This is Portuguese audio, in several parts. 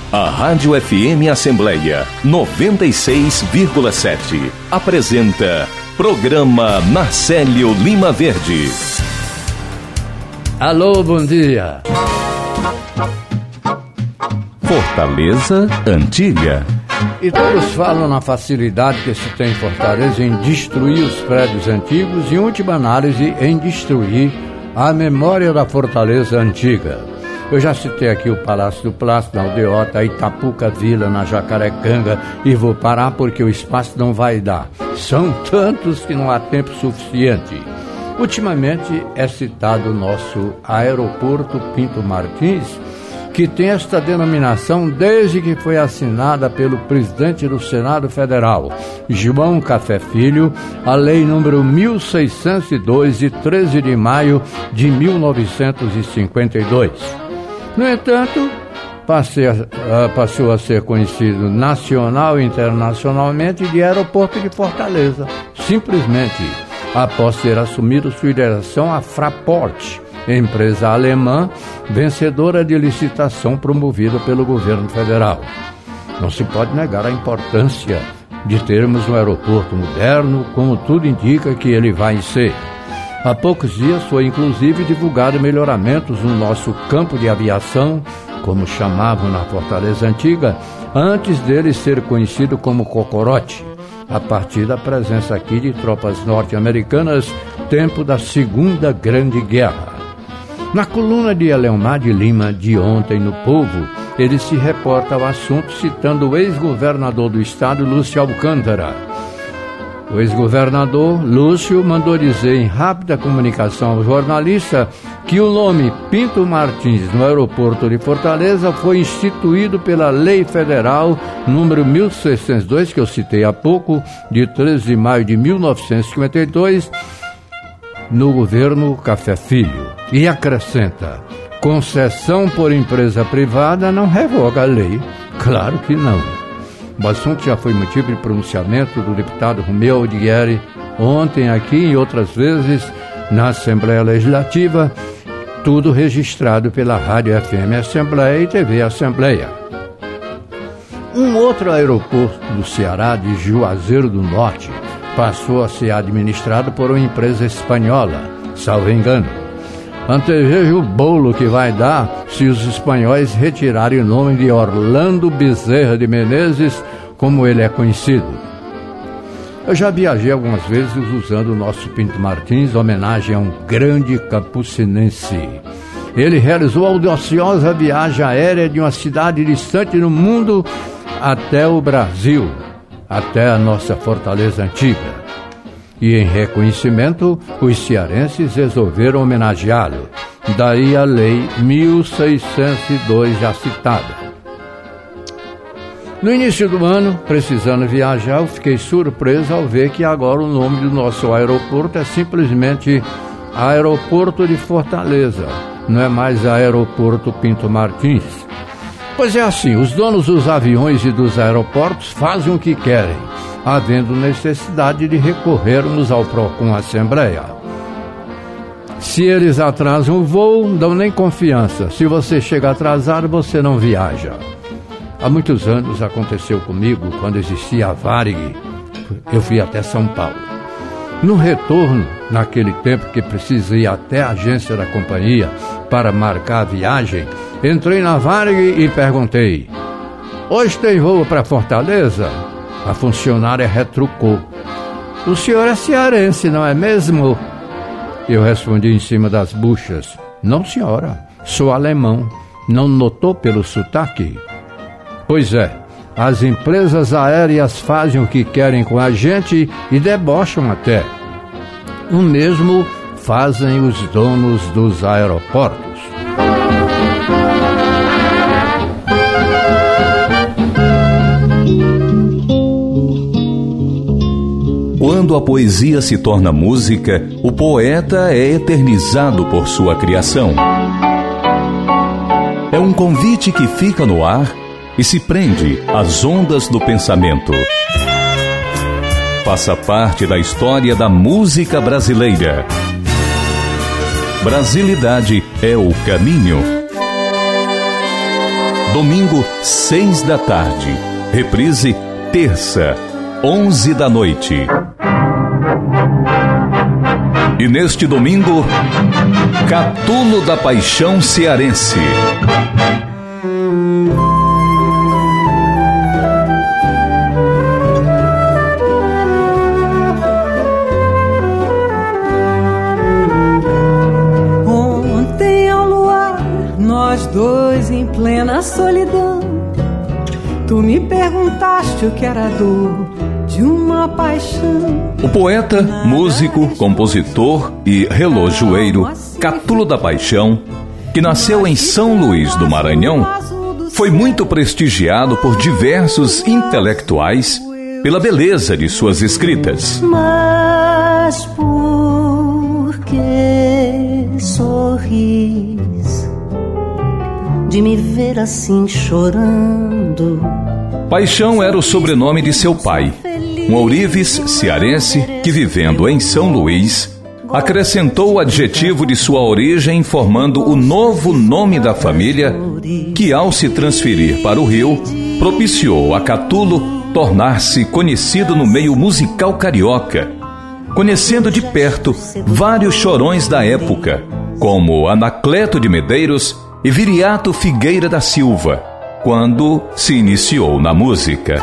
A Rádio FM Assembleia 96,7 apresenta Programa Marcélio Lima Verde. Alô, bom dia. Fortaleza Antiga. E todos falam na facilidade que se tem em Fortaleza em destruir os prédios antigos e, em última análise, em destruir a memória da Fortaleza Antiga. Eu já citei aqui o Palácio do Plástico, na Aldeota, a Itapuca Vila, na Jacarecanga, e vou parar porque o espaço não vai dar. São tantos que não há tempo suficiente. Ultimamente é citado o nosso Aeroporto Pinto Martins, que tem esta denominação desde que foi assinada pelo presidente do Senado Federal, João Café Filho, a lei número 1602, de 13 de maio de 1952. No entanto, passou a ser conhecido nacional e internacionalmente de Aeroporto de Fortaleza, simplesmente após ter assumido sua direção a Fraport, empresa alemã vencedora de licitação promovida pelo governo federal. Não se pode negar a importância de termos um aeroporto moderno, como tudo indica que ele vai ser. Há poucos dias foi inclusive divulgado melhoramentos no nosso campo de aviação, como chamavam na Fortaleza Antiga, antes dele ser conhecido como Cocorote, a partir da presença aqui de tropas norte-americanas, tempo da Segunda Grande Guerra. Na coluna de Eleomar de Lima, de ontem no Povo, ele se reporta ao assunto citando o ex-governador do estado, Lúcio Alcântara. O ex-governador Lúcio mandou dizer em rápida comunicação ao jornalista que o nome Pinto Martins no aeroporto de Fortaleza foi instituído pela Lei Federal número 1602, que eu citei há pouco, de 13 de maio de 1952, no governo Café Filho. E acrescenta: concessão por empresa privada não revoga a lei. Claro que não. O assunto já foi motivo de pronunciamento do deputado Romeu Audigueri ontem aqui e outras vezes na Assembleia Legislativa, tudo registrado pela Rádio FM Assembleia e TV Assembleia. Um outro aeroporto do Ceará, de Juazeiro do Norte, passou a ser administrado por uma empresa espanhola, salvo engano. Anteveja o bolo que vai dar se os espanhóis retirarem o nome de Orlando Bezerra de Menezes, como ele é conhecido. Eu já viajei algumas vezes usando o nosso Pinto Martins, em homenagem a um grande campucinense. Ele realizou a audaciosa viagem aérea de uma cidade distante no mundo até o Brasil, até a nossa Fortaleza Antiga. E em reconhecimento, os cearenses resolveram homenageá-lo. Daí a lei 1602 já citada. No início do ano, precisando viajar, eu fiquei surpreso ao ver que agora o nome do nosso aeroporto é simplesmente Aeroporto de Fortaleza. Não é mais Aeroporto Pinto Martins. Pois é assim, os donos dos aviões e dos aeroportos fazem o que querem, havendo necessidade de recorrermos ao PROCON Assembleia. Se eles atrasam o voo, não dão nem confiança. Se você chega atrasado, você não viaja. Há muitos anos aconteceu comigo, quando existia a Varig, eu fui até São Paulo. No retorno, naquele tempo que precisa ir até a agência da companhia para marcar a viagem, entrei na Varig e perguntei: hoje tem voo para Fortaleza? A funcionária retrucou: o senhor é cearense, não é mesmo? Eu respondi em cima das buchas: não, senhora, sou alemão. Não notou pelo sotaque? Pois é, as empresas aéreas fazem o que querem com a gente e debocham até. O mesmo fazem os donos dos aeroportos. Quando a poesia se torna música, o poeta é eternizado por sua criação. É um convite que fica no ar e se prende às ondas do pensamento. Faça parte da história da música brasileira. Brasilidade é o caminho. domingo, 6 da tarde. Reprise, terça, 11 da noite. E neste domingo, Catulo da Paixão Cearense. Ontem ao luar, nós dois em plena solidão, tu me perguntaste o que era dor de uma paixão. O poeta, músico, compositor e relojoeiro Catulo da Paixão, que nasceu em São Luís do Maranhão, foi muito prestigiado por diversos intelectuais pela beleza de suas escritas. Mas por que sorris de me ver assim chorando? Paixão era o sobrenome de seu pai, um ourives cearense que, vivendo em São Luís, acrescentou o adjetivo de sua origem, formando o novo nome da família, que, ao se transferir para o Rio, propiciou a Catulo tornar-se conhecido no meio musical carioca, conhecendo de perto vários chorões da época, como Anacleto de Medeiros e Viriato Figueira da Silva, quando se iniciou na música.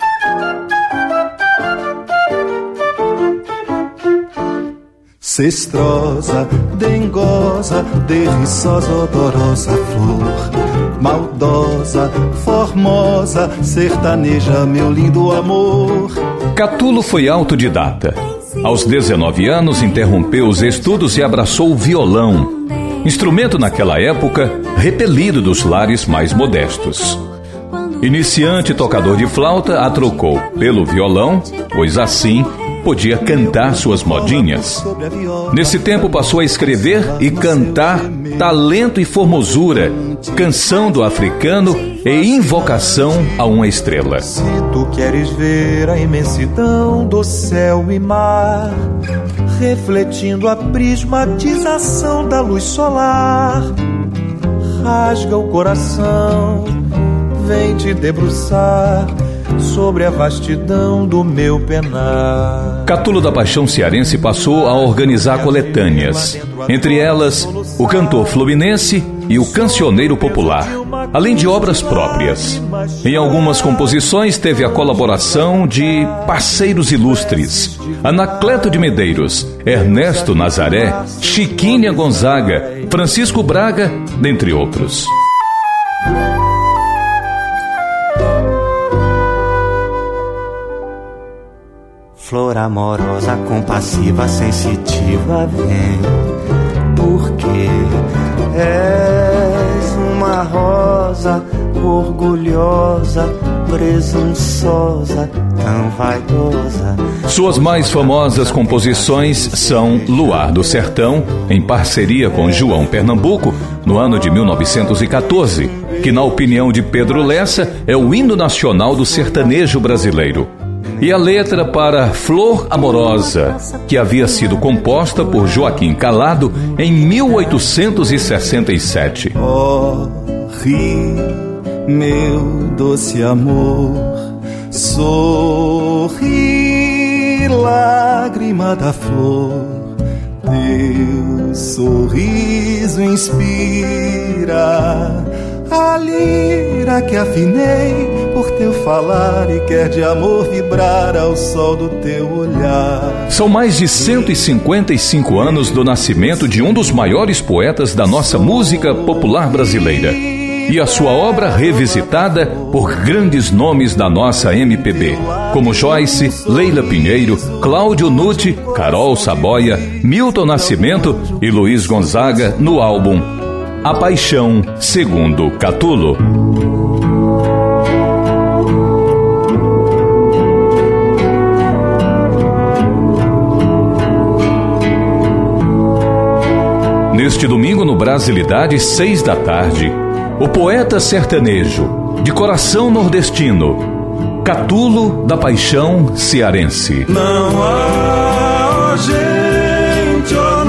Cestrosa, dengosa, derriçosa, odorosa flor, maldosa, formosa, sertaneja, meu lindo amor. Catulo foi autodidata. Aos 19 anos interrompeu os estudos e abraçou o violão, instrumento naquela época repelido dos lares mais modestos. Iniciante tocador de flauta, a trocou pelo violão, pois assim podia cantar suas modinhas. Nesse tempo passou a escrever e cantar Talento e Formosura, Canção do Africano e Invocação a uma Estrela. Se tu queres ver a imensidão do céu e mar, refletindo a prismatização da luz solar, rasga o coração, vem te debruçar sobre a vastidão do meu penar. Catulo da Paixão Cearense passou a organizar coletâneas, entre elas o cantor fluminense e o cancioneiro popular, além de obras próprias. Em algumas composições teve a colaboração de parceiros ilustres: Anacleto de Medeiros, Ernesto Nazaré, Chiquinha Gonzaga, Francisco Braga, dentre outros. Flor amorosa, compassiva, sensitiva, vem, porque és uma rosa orgulhosa, presunçosa, tão vaidosa. Suas mais famosas composições são Luar do Sertão, em parceria com João Pernambuco, no ano de 1914, que, na opinião de Pedro Lessa, é o hino nacional do sertanejo brasileiro. E a letra para Flor Amorosa, que havia sido composta por Joaquim Calado em 1867. Oh, ri, meu doce amor, sorri, lágrima da flor, teu sorriso inspira a lira que afinei por teu falar e quer de amor vibrar ao sol do teu olhar. São mais de 155 anos do nascimento de um dos maiores poetas da nossa música popular brasileira, e a sua obra revisitada por grandes nomes da nossa MPB, como Joyce, Leila Pinheiro, Cláudio Nutti, Carol Saboia, Milton Nascimento e Luiz Gonzaga, no álbum A Paixão, segundo Catulo. Neste domingo, no Brasilidade, 6 da tarde, o poeta sertanejo, de coração nordestino, Catulo da Paixão Cearense. Não há gente ou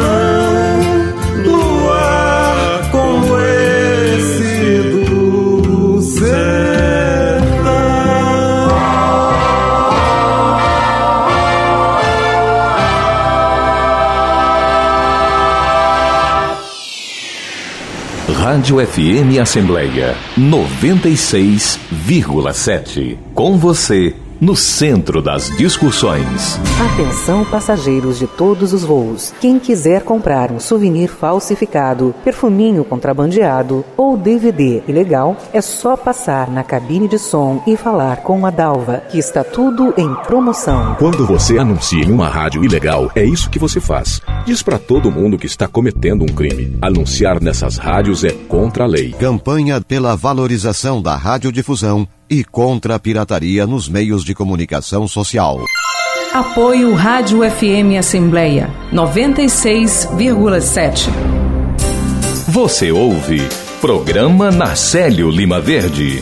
não, luar como esse do Rádio FM Assembleia 96,7. Com você, no centro das discussões. Atenção, passageiros de todos os voos. Quem quiser comprar um souvenir falsificado, perfuminho contrabandeado ou DVD ilegal, é só passar na cabine de som e falar com a Dalva, que está tudo em promoção. Quando você anuncia em uma rádio ilegal, é isso que você faz. Diz pra todo mundo que está cometendo um crime. Anunciar nessas rádios é contra a lei. Campanha pela valorização da radiodifusão e contra a pirataria nos meios de comunicação social. Apoio Rádio FM Assembleia 96,7. Você ouve Programa Narcélio Lima Verde.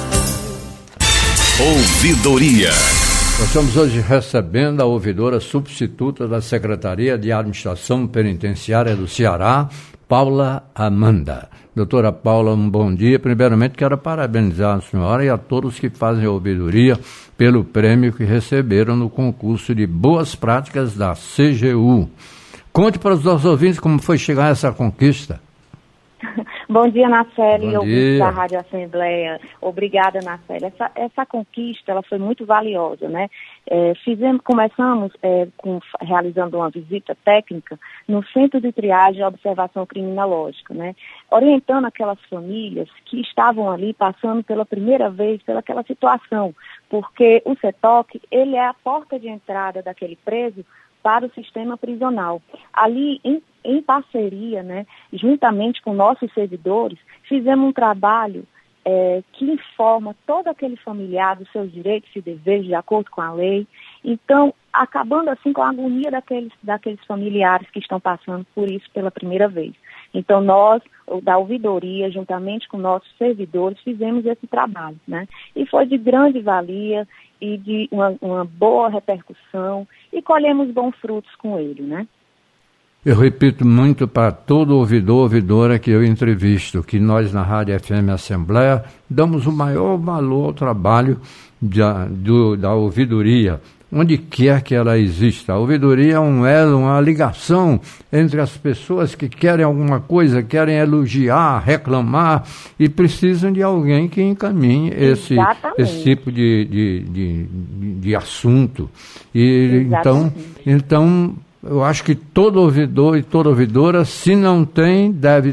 Ouvidoria. Nós estamos hoje recebendo a ouvidora substituta da Secretaria de Administração Penitenciária do Ceará, Paula Amanda. Doutora Paula, um bom dia. Primeiramente, quero parabenizar a senhora e a todos que fazem a ouvidoria pelo prêmio que receberam no concurso de Boas Práticas da CGU. Conte para os nossos ouvintes como foi chegar a essa conquista. Bom dia, Narcélio, e ouvintes da Rádio Assembleia. Obrigada, Narcélio. Essa conquista, ela foi muito valiosa, né? Começamos realizando uma visita técnica no Centro de Triagem e Observação Criminológica, né? Orientando aquelas famílias que estavam ali passando pela primeira vez pelaquela situação, porque o CETOC, ele é a porta de entrada daquele preso para o sistema prisional. Ali, em parceria, né, juntamente com nossos servidores, fizemos um trabalho que informa todo aquele familiar dos seus direitos e deveres de acordo com a lei. Então, acabando assim com a agonia daqueles familiares que estão passando por isso pela primeira vez. Então, nós, da ouvidoria, juntamente com nossos servidores, fizemos esse trabalho, né? E foi de grande valia e de uma boa repercussão e colhemos bons frutos com ele, né? Eu repito muito para todo ouvidor, ouvidora que eu entrevisto, que nós na Rádio FM Assembleia damos o maior valor ao trabalho da ouvidoria, onde quer que ela exista. A ouvidoria é um elo, uma ligação entre as pessoas que querem alguma coisa, querem elogiar, reclamar e precisam de alguém que encaminhe esse tipo de assunto. E então eu acho que todo ouvidor e toda ouvidora, se não tem, deve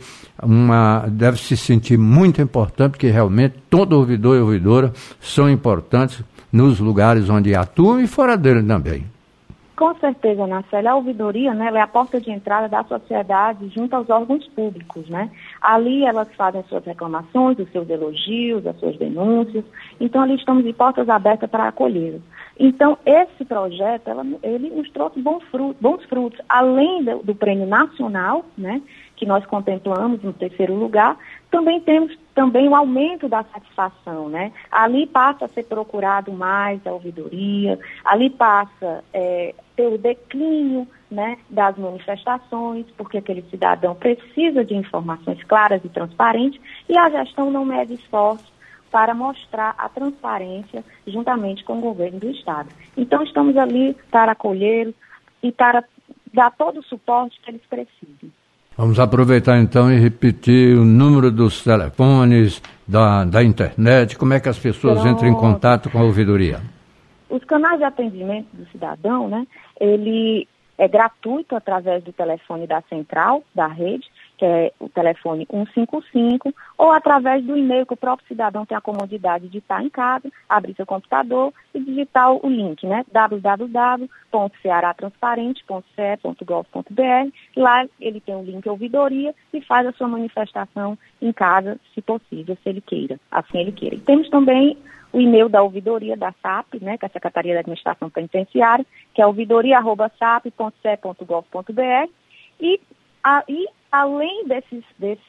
se sentir muito importante, porque realmente todo ouvidor e ouvidora são importantes nos lugares onde atuam e fora dele também. Com certeza, Narcélio, a ouvidoria, né, ela é a porta de entrada da sociedade junto aos órgãos públicos, né? Ali elas fazem suas reclamações, os seus elogios, as suas denúncias. Então, ali estamos de portas abertas para acolhê-los. Então, esse projeto, ele nos trouxe bons frutos. Além do prêmio nacional, né, que nós contemplamos no 3º lugar, também temos o aumento da satisfação, né? Ali passa a ser procurado mais a ouvidoria, ali passa ter o declínio, né, das manifestações, porque aquele cidadão precisa de informações claras e transparentes, e a gestão não mede esforços para mostrar a transparência juntamente com o governo do Estado. Então, estamos ali para acolhê-los e para dar todo o suporte que eles precisam. Vamos aproveitar então e repetir o número dos telefones, da internet, como é que as pessoas entram em contato com a ouvidoria? Os canais de atendimento do cidadão, né, ele é gratuito através do telefone da central, da rede, que é o telefone 155, ou através do e-mail que o próprio cidadão tem a comodidade de estar em casa, abrir seu computador e digitar o link, né? www.cearatransparente.ce.gov.br. Lá ele tem o link ouvidoria e faz a sua manifestação em casa, se possível, se ele queira, assim ele queira. E temos também o e-mail da ouvidoria da SAP, né, que é a Secretaria da Administração Penitenciária, que é ouvidoria@sap.ce.gov.br. E além desses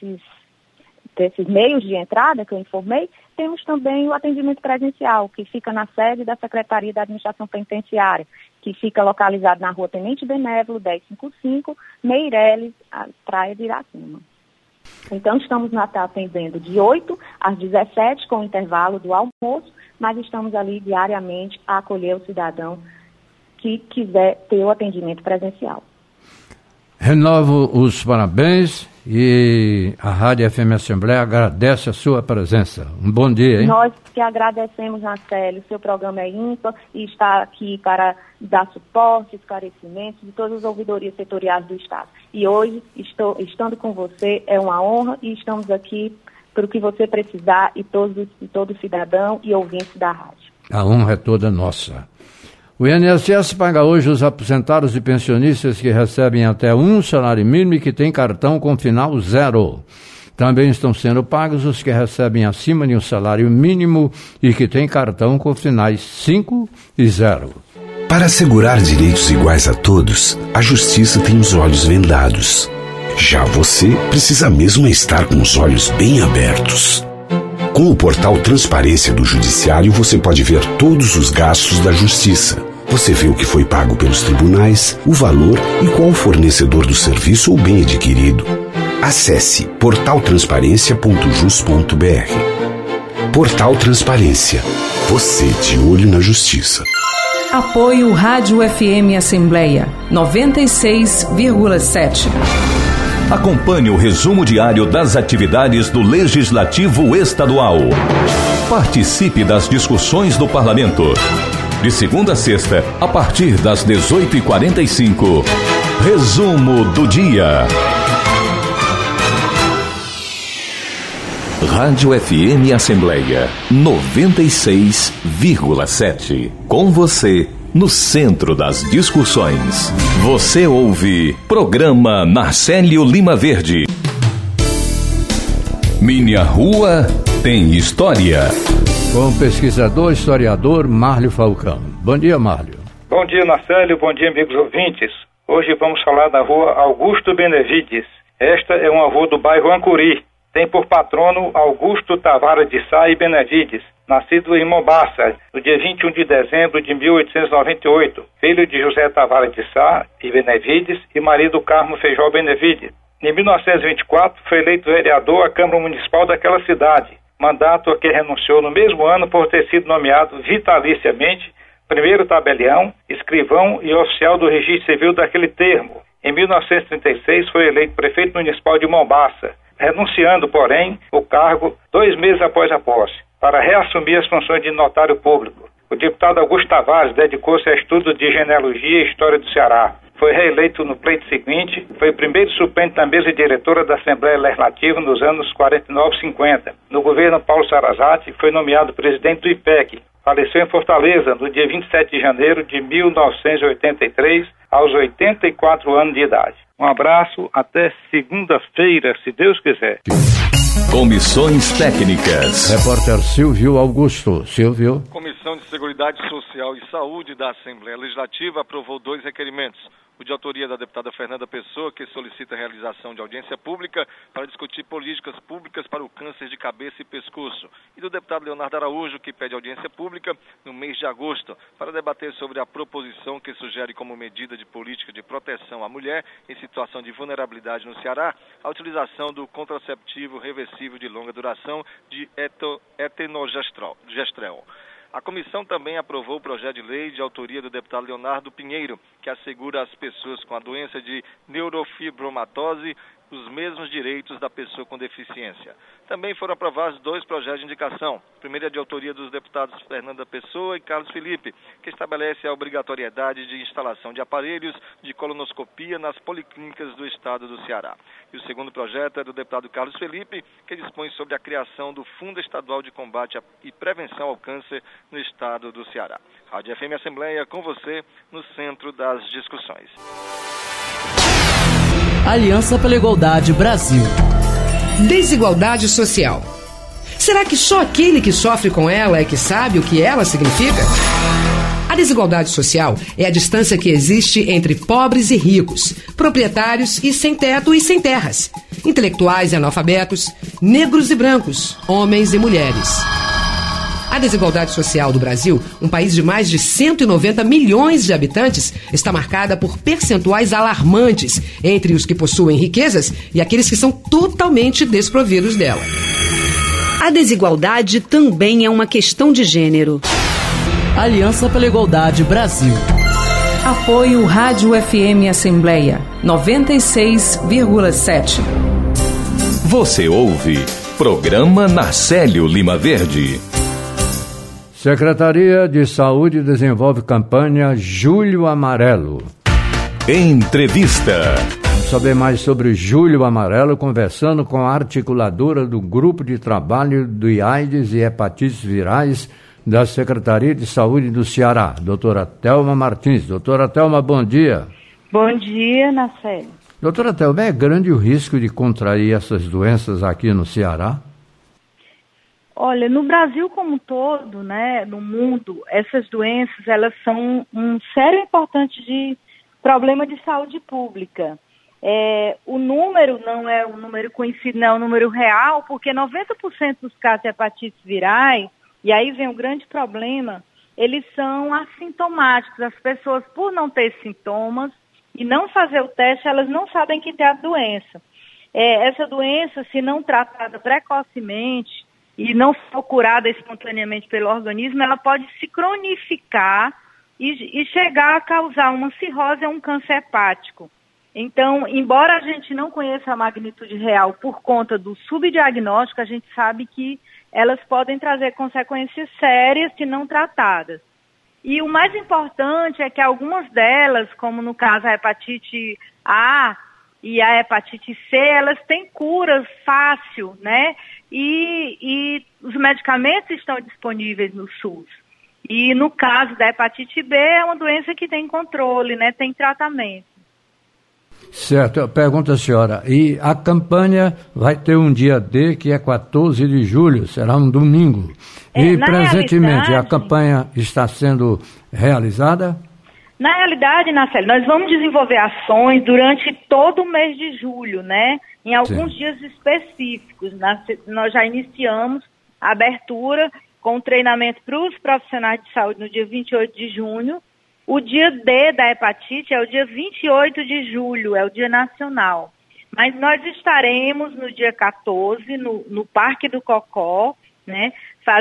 meios de entrada que eu informei, temos também o atendimento presencial, que fica na sede da Secretaria da Administração Penitenciária, que fica localizado na Rua Tenente Benévolo, 1055, Meireles, Praia de Iracema. Então, estamos atendendo de 8 às 17, com o intervalo do almoço, mas estamos ali diariamente a acolher o cidadão que quiser ter o atendimento presencial. Renovo os parabéns e a Rádio FM Assembleia agradece a sua presença. Um bom dia, hein? Nós que agradecemos, Nacélio, o seu programa é ímpar e está aqui para dar suporte, esclarecimentos de todas as ouvidorias setoriais do Estado. E hoje, estando com você, é uma honra e estamos aqui para o que você precisar e todo cidadão e ouvinte da rádio. A honra é toda nossa. O INSS paga hoje os aposentados e pensionistas que recebem até um salário mínimo e que têm cartão com final 0. Também estão sendo pagos os que recebem acima de um salário mínimo e que têm cartão com finais 5 e 0. Para assegurar direitos iguais a todos, a Justiça tem os olhos vendados. Já você precisa mesmo estar com os olhos bem abertos. Com o portal Transparência do Judiciário, você pode ver todos os gastos da Justiça. Você vê o que foi pago pelos tribunais, o valor e qual o fornecedor do serviço ou bem adquirido. Acesse portaltransparencia.jus.br. Portal Transparência. Você de olho na Justiça. Apoio Rádio FM Assembleia 96,7. Acompanhe o resumo diário das atividades do Legislativo Estadual. Participe das discussões do Parlamento. De segunda a sexta, a partir das 18h45. Resumo do dia. Rádio FM Assembleia 96,7. Com você, no centro das discussões. Você ouve Programa Narcélio Lima Verde. Minha Rua tem História. Com o pesquisador, historiador Márlio Falcão. Bom dia, Márlio. Bom dia, Narcélio. Bom dia, amigos ouvintes. Hoje vamos falar da rua Augusto Benevides. Esta é uma rua do bairro Ancuri. Tem por patrono Augusto Tavares de Sá e Benevides, nascido em Mombaça, no dia 21 de dezembro de 1898, filho de José Tavares de Sá e Benevides e marido Carmo Feijó Benevides. Em 1924, foi eleito vereador à Câmara Municipal daquela cidade, mandato a que renunciou no mesmo ano por ter sido nomeado vitaliciamente primeiro tabelião, escrivão e oficial do registro civil daquele termo. Em 1936, foi eleito prefeito municipal de Mombaça, renunciando, porém, o cargo 2 meses após a posse, para reassumir as funções de notário público. O deputado Augusto Tavares dedicou-se a estudo de genealogia e história do Ceará. Foi reeleito no pleito seguinte, foi primeiro suplente da mesa diretora da Assembleia Legislativa nos anos 49 e 50. No governo Paulo Sarazate, foi nomeado presidente do IPEC. Faleceu em Fortaleza no dia 27 de janeiro de 1983, aos 84 anos de idade. Um abraço, até segunda-feira, se Deus quiser. Comissões técnicas. Repórter Silvio Augusto. Silvio. Comissão de Seguridade Social e Saúde da Assembleia Legislativa aprovou 2 requerimentos. O de autoria da deputada Fernanda Pessoa, que solicita a realização de audiência pública para discutir políticas públicas para o câncer de cabeça e pescoço. E do deputado Leonardo Araújo, que pede audiência pública no mês de agosto para debater sobre a proposição que sugere como medida de política de proteção à mulher em situação de vulnerabilidade no Ceará a utilização do contraceptivo reversível de longa duração de etenogestrel. A comissão também aprovou o projeto de lei de autoria do deputado Leonardo Pinheiro, que assegura às pessoas com a doença de neurofibromatose os mesmos direitos da pessoa com deficiência. Também foram aprovados 2 projetos de indicação. O primeiro é de autoria dos deputados Fernanda Pessoa e Carlos Felipe, que estabelece a obrigatoriedade de instalação de aparelhos de colonoscopia nas policlínicas do estado do Ceará. E o segundo projeto é do deputado Carlos Felipe, que dispõe sobre a criação do Fundo Estadual de Combate e Prevenção ao Câncer no estado do Ceará. Rádio FM Assembleia, com você, no centro das discussões. Aliança pela Igualdade Brasil. Desigualdade social. Será que só aquele que sofre com ela é que sabe o que ela significa? A desigualdade social é a distância que existe entre pobres e ricos, proprietários e sem teto e sem terras, intelectuais e analfabetos, negros e brancos, homens e mulheres. A desigualdade social do Brasil, um país de mais de 190 milhões de habitantes, está marcada por percentuais alarmantes entre os que possuem riquezas e aqueles que são totalmente desprovidos dela. A desigualdade também é uma questão de gênero. Aliança pela Igualdade Brasil. Apoio Rádio FM Assembleia 96,7. Você ouve Programa Narcélio Lima Verde. Secretaria de Saúde desenvolve campanha Julho Amarelo. Entrevista. Vamos saber mais sobre Julho Amarelo, conversando com a articuladora do Grupo de Trabalho do AIDS e Hepatites Virais da Secretaria de Saúde do Ceará, doutora Thelma Martins. Doutora Thelma, bom dia. Bom dia, Narcélio. Doutora Thelma, é grande o risco de contrair essas doenças aqui no Ceará? Olha, no Brasil como um todo, né, no mundo, essas doenças, elas são um sério e importante de problema de saúde pública. O número não é um número conhecido, não é um número real, porque 90% dos casos de hepatites virais, e aí vem um grande problema, eles são assintomáticos. As pessoas, por não ter sintomas e não fazer o teste, elas não sabem que tem a doença. Essa doença, se não tratada precocemente e não for curada espontaneamente pelo organismo, ela pode se cronificar e chegar a causar uma cirrose ou um câncer hepático. Então, embora a gente não conheça a magnitude real por conta do subdiagnóstico, a gente sabe que elas podem trazer consequências sérias se não tratadas. E o mais importante é que algumas delas, como no caso a hepatite A e a hepatite C, elas têm cura fácil, né? E os medicamentos estão disponíveis no SUS. E no caso da hepatite B, é uma doença que tem controle, né? Tem tratamento. Certo, pergunta a senhora, e a campanha vai ter um dia D, que é 14 de julho, será um domingo. E presentemente a campanha está sendo realizada? Na realidade, Narcélio, nós vamos desenvolver ações durante todo o mês de julho, né? Em alguns dias específicos. Nós já iniciamos a abertura com treinamento para os profissionais de saúde no dia 28 de junho. O dia D da hepatite é o dia 28 de julho, é o dia nacional. Mas nós estaremos no dia 14, no Parque do Cocó, né,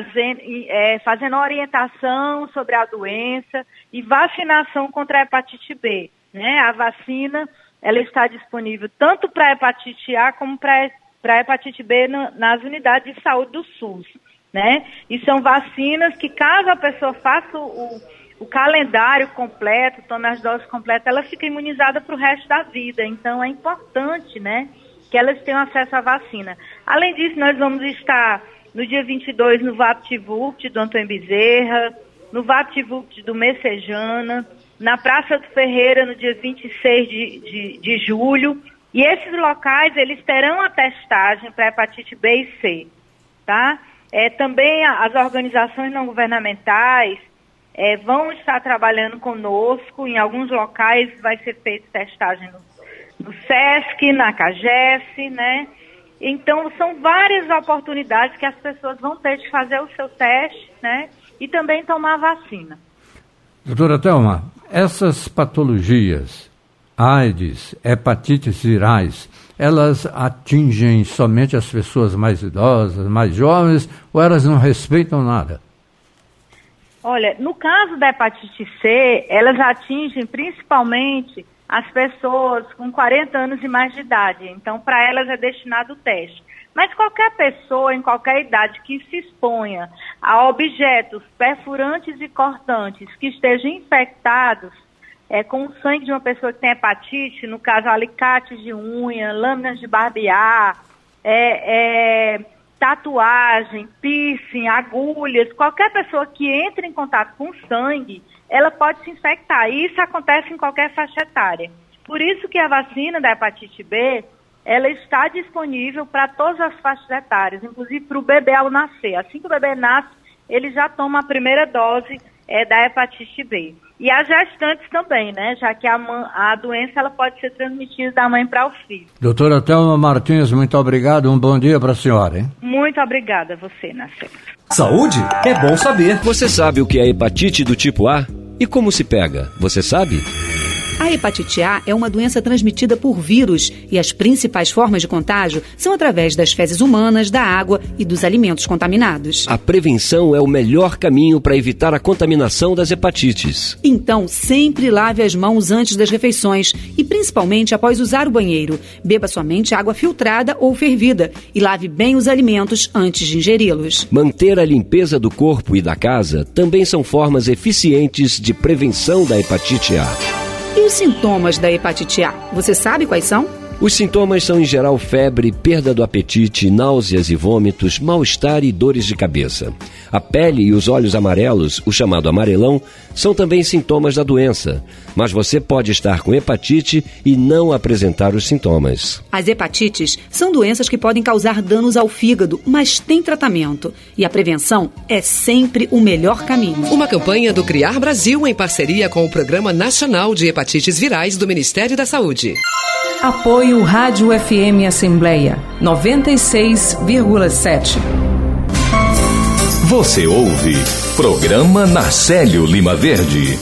fazendo orientação sobre a doença e vacinação contra a hepatite B. Né? A vacina, ela está disponível tanto para a hepatite A como para a hepatite B nas unidades de saúde do SUS. Né? E são vacinas que, caso a pessoa faça o calendário completo, tome as doses completas, ela fica imunizada para o resto da vida. Então, é importante, né, que elas tenham acesso à vacina. Além disso, nós vamos estar no dia 22 no VaptVupt do Antônio Bezerra, no VaptVupt do Messejana, na Praça do Ferreira no dia 26 de julho. E esses locais, eles terão a testagem para hepatite B e C. Tá? Também as organizações não governamentais vão estar trabalhando conosco. Em alguns locais vai ser feita testagem no SESC, na CAGES, né? Então, são várias oportunidades que as pessoas vão ter de fazer o seu teste, né? E também tomar a vacina. Doutora Thelma, essas patologias, AIDS, hepatites virais, elas atingem somente as pessoas mais idosas, mais jovens, ou elas não respeitam nada? Olha, no caso da hepatite C, elas atingem principalmente as pessoas com 40 anos e mais de idade. Então, para elas é destinado o teste. Mas qualquer pessoa, em qualquer idade, que se exponha a objetos perfurantes e cortantes que estejam infectados com o sangue de uma pessoa que tem hepatite, no caso, alicates de unha, lâminas de barbear, tatuagem, piercing, agulhas, qualquer pessoa que entre em contato com sangue, ela pode se infectar. E isso acontece em qualquer faixa etária. Por isso que a vacina da hepatite B, ela está disponível para todas as faixas etárias, inclusive para o bebê ao nascer. Assim que o bebê nasce, ele já toma a primeira dose da hepatite B. E as gestantes também, né? Já que a doença ela pode ser transmitida da mãe para o filho. Doutora Thelma Martins, muito obrigado. Um bom dia para a senhora, hein? Muito obrigada a você, Narcélio. Saúde é bom saber. Você sabe o que é hepatite do tipo A? E como se pega? Você sabe? A hepatite A é uma doença transmitida por vírus e as principais formas de contágio são através das fezes humanas, da água e dos alimentos contaminados. A prevenção é o melhor caminho para evitar a contaminação das hepatites. Então, sempre lave as mãos antes das refeições e principalmente após usar o banheiro. Beba somente água filtrada ou fervida e lave bem os alimentos antes de ingeri-los. Manter a limpeza do corpo e da casa também são formas eficientes de prevenção da hepatite A. E os sintomas da hepatite A? Você sabe quais são? Os sintomas são, em geral, febre, perda do apetite, náuseas e vômitos, mal-estar e dores de cabeça. A pele e os olhos amarelos, o chamado amarelão, são também sintomas da doença. Mas você pode estar com hepatite e não apresentar os sintomas. As hepatites são doenças que podem causar danos ao fígado, mas tem tratamento. E a prevenção é sempre o melhor caminho. Uma campanha do Criar Brasil em parceria com o Programa Nacional de Hepatites Virais do Ministério da Saúde. Apoio Rádio FM Assembleia 96,7. Você ouve Programa Narcélio Lima Verde.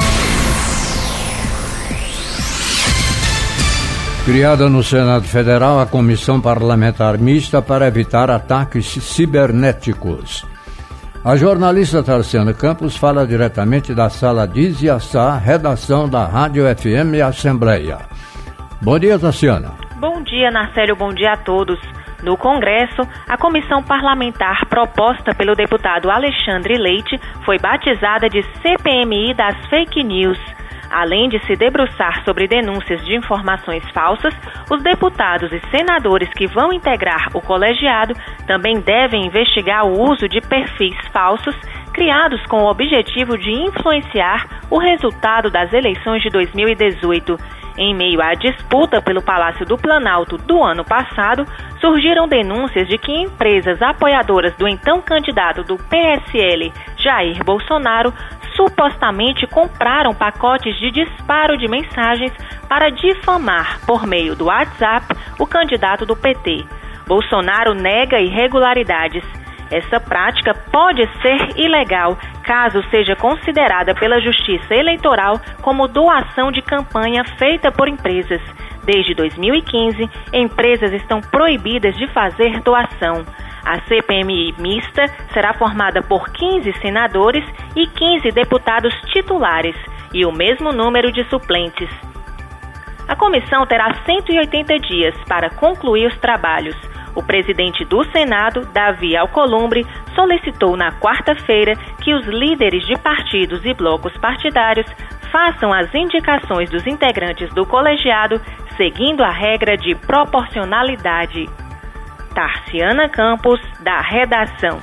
Criada no Senado Federal a Comissão Parlamentar Mista para evitar ataques cibernéticos. A jornalista Tarciana Campos fala diretamente da Sala Diz e Assá, redação da Rádio FM Assembleia. Bom dia, Tarciana. Bom dia, Narcélio. Bom dia a todos. No Congresso, a comissão parlamentar proposta pelo deputado Alexandre Leite foi batizada de CPMI das Fake News. Além de se debruçar sobre denúncias de informações falsas, os deputados e senadores que vão integrar o colegiado também devem investigar o uso de perfis falsos criados com o objetivo de influenciar o resultado das eleições de 2018. Em meio à disputa pelo Palácio do Planalto do ano passado, surgiram denúncias de que empresas apoiadoras do então candidato do PSL, Jair Bolsonaro, supostamente compraram pacotes de disparo de mensagens para difamar, por meio do WhatsApp, o candidato do PT. Bolsonaro nega irregularidades. Essa prática pode ser ilegal, caso seja considerada pela Justiça Eleitoral como doação de campanha feita por empresas. Desde 2015, empresas estão proibidas de fazer doação. A CPMI mista será formada por 15 senadores e 15 deputados titulares e o mesmo número de suplentes. A comissão terá 180 dias para concluir os trabalhos. O presidente do Senado, Davi Alcolumbre, solicitou na quarta-feira que os líderes de partidos e blocos partidários façam as indicações dos integrantes do colegiado, seguindo a regra de proporcionalidade. Tarciana Campos, da redação.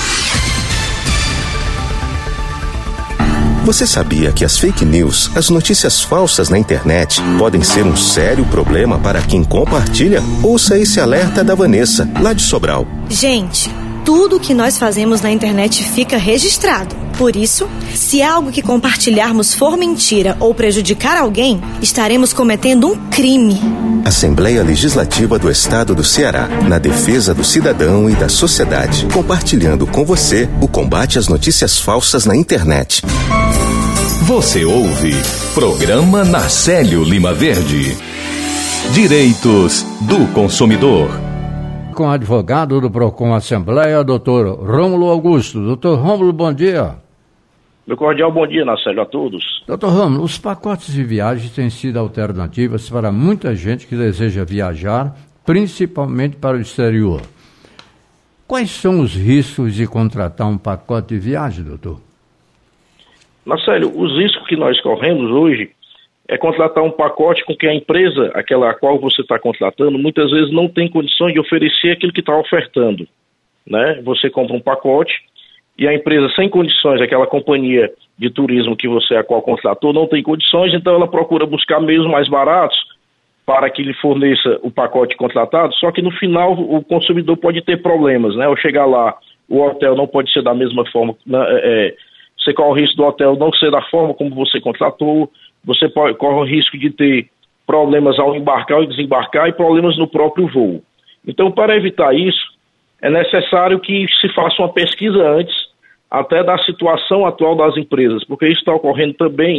Você sabia que as fake news, as notícias falsas na internet, podem ser um sério problema para quem compartilha? Ouça esse alerta da Vanessa, lá de Sobral. Gente, tudo que nós fazemos na internet fica registrado. Por isso, se algo que compartilharmos for mentira ou prejudicar alguém, estaremos cometendo um crime. Assembleia Legislativa do Estado do Ceará, na defesa do cidadão e da sociedade, compartilhando com você o combate às notícias falsas na internet. Você ouve Programa Narcélio Lima Verde. Direitos do consumidor. Com o advogado do PROCON Assembleia, doutor Rômulo Augusto. Doutor Rômulo, bom dia. Meu cordial bom dia, Narcélio, a todos. Doutor Rômulo, os pacotes de viagem têm sido alternativas para muita gente que deseja viajar, principalmente para o exterior. Quais são os riscos de contratar um pacote de viagem, doutor? Narcélio, os riscos que nós corremos hoje é contratar um pacote com que a empresa, aquela a qual você está contratando, muitas vezes não tem condições de oferecer aquilo que está ofertando, né? Você compra um pacote e a empresa sem condições, aquela companhia de turismo que você a qual contratou, não tem condições, então ela procura buscar meios mais baratos para que lhe forneça o pacote contratado, só que no final o consumidor pode ter problemas, né? Ao chegar lá, o hotel não pode ser da mesma forma, você corre o risco do hotel não ser da forma como você contratou, você corre o risco de ter problemas ao embarcar e desembarcar e problemas no próprio voo. Então, para evitar isso, é necessário que se faça uma pesquisa antes, até da situação atual das empresas, porque isso está ocorrendo também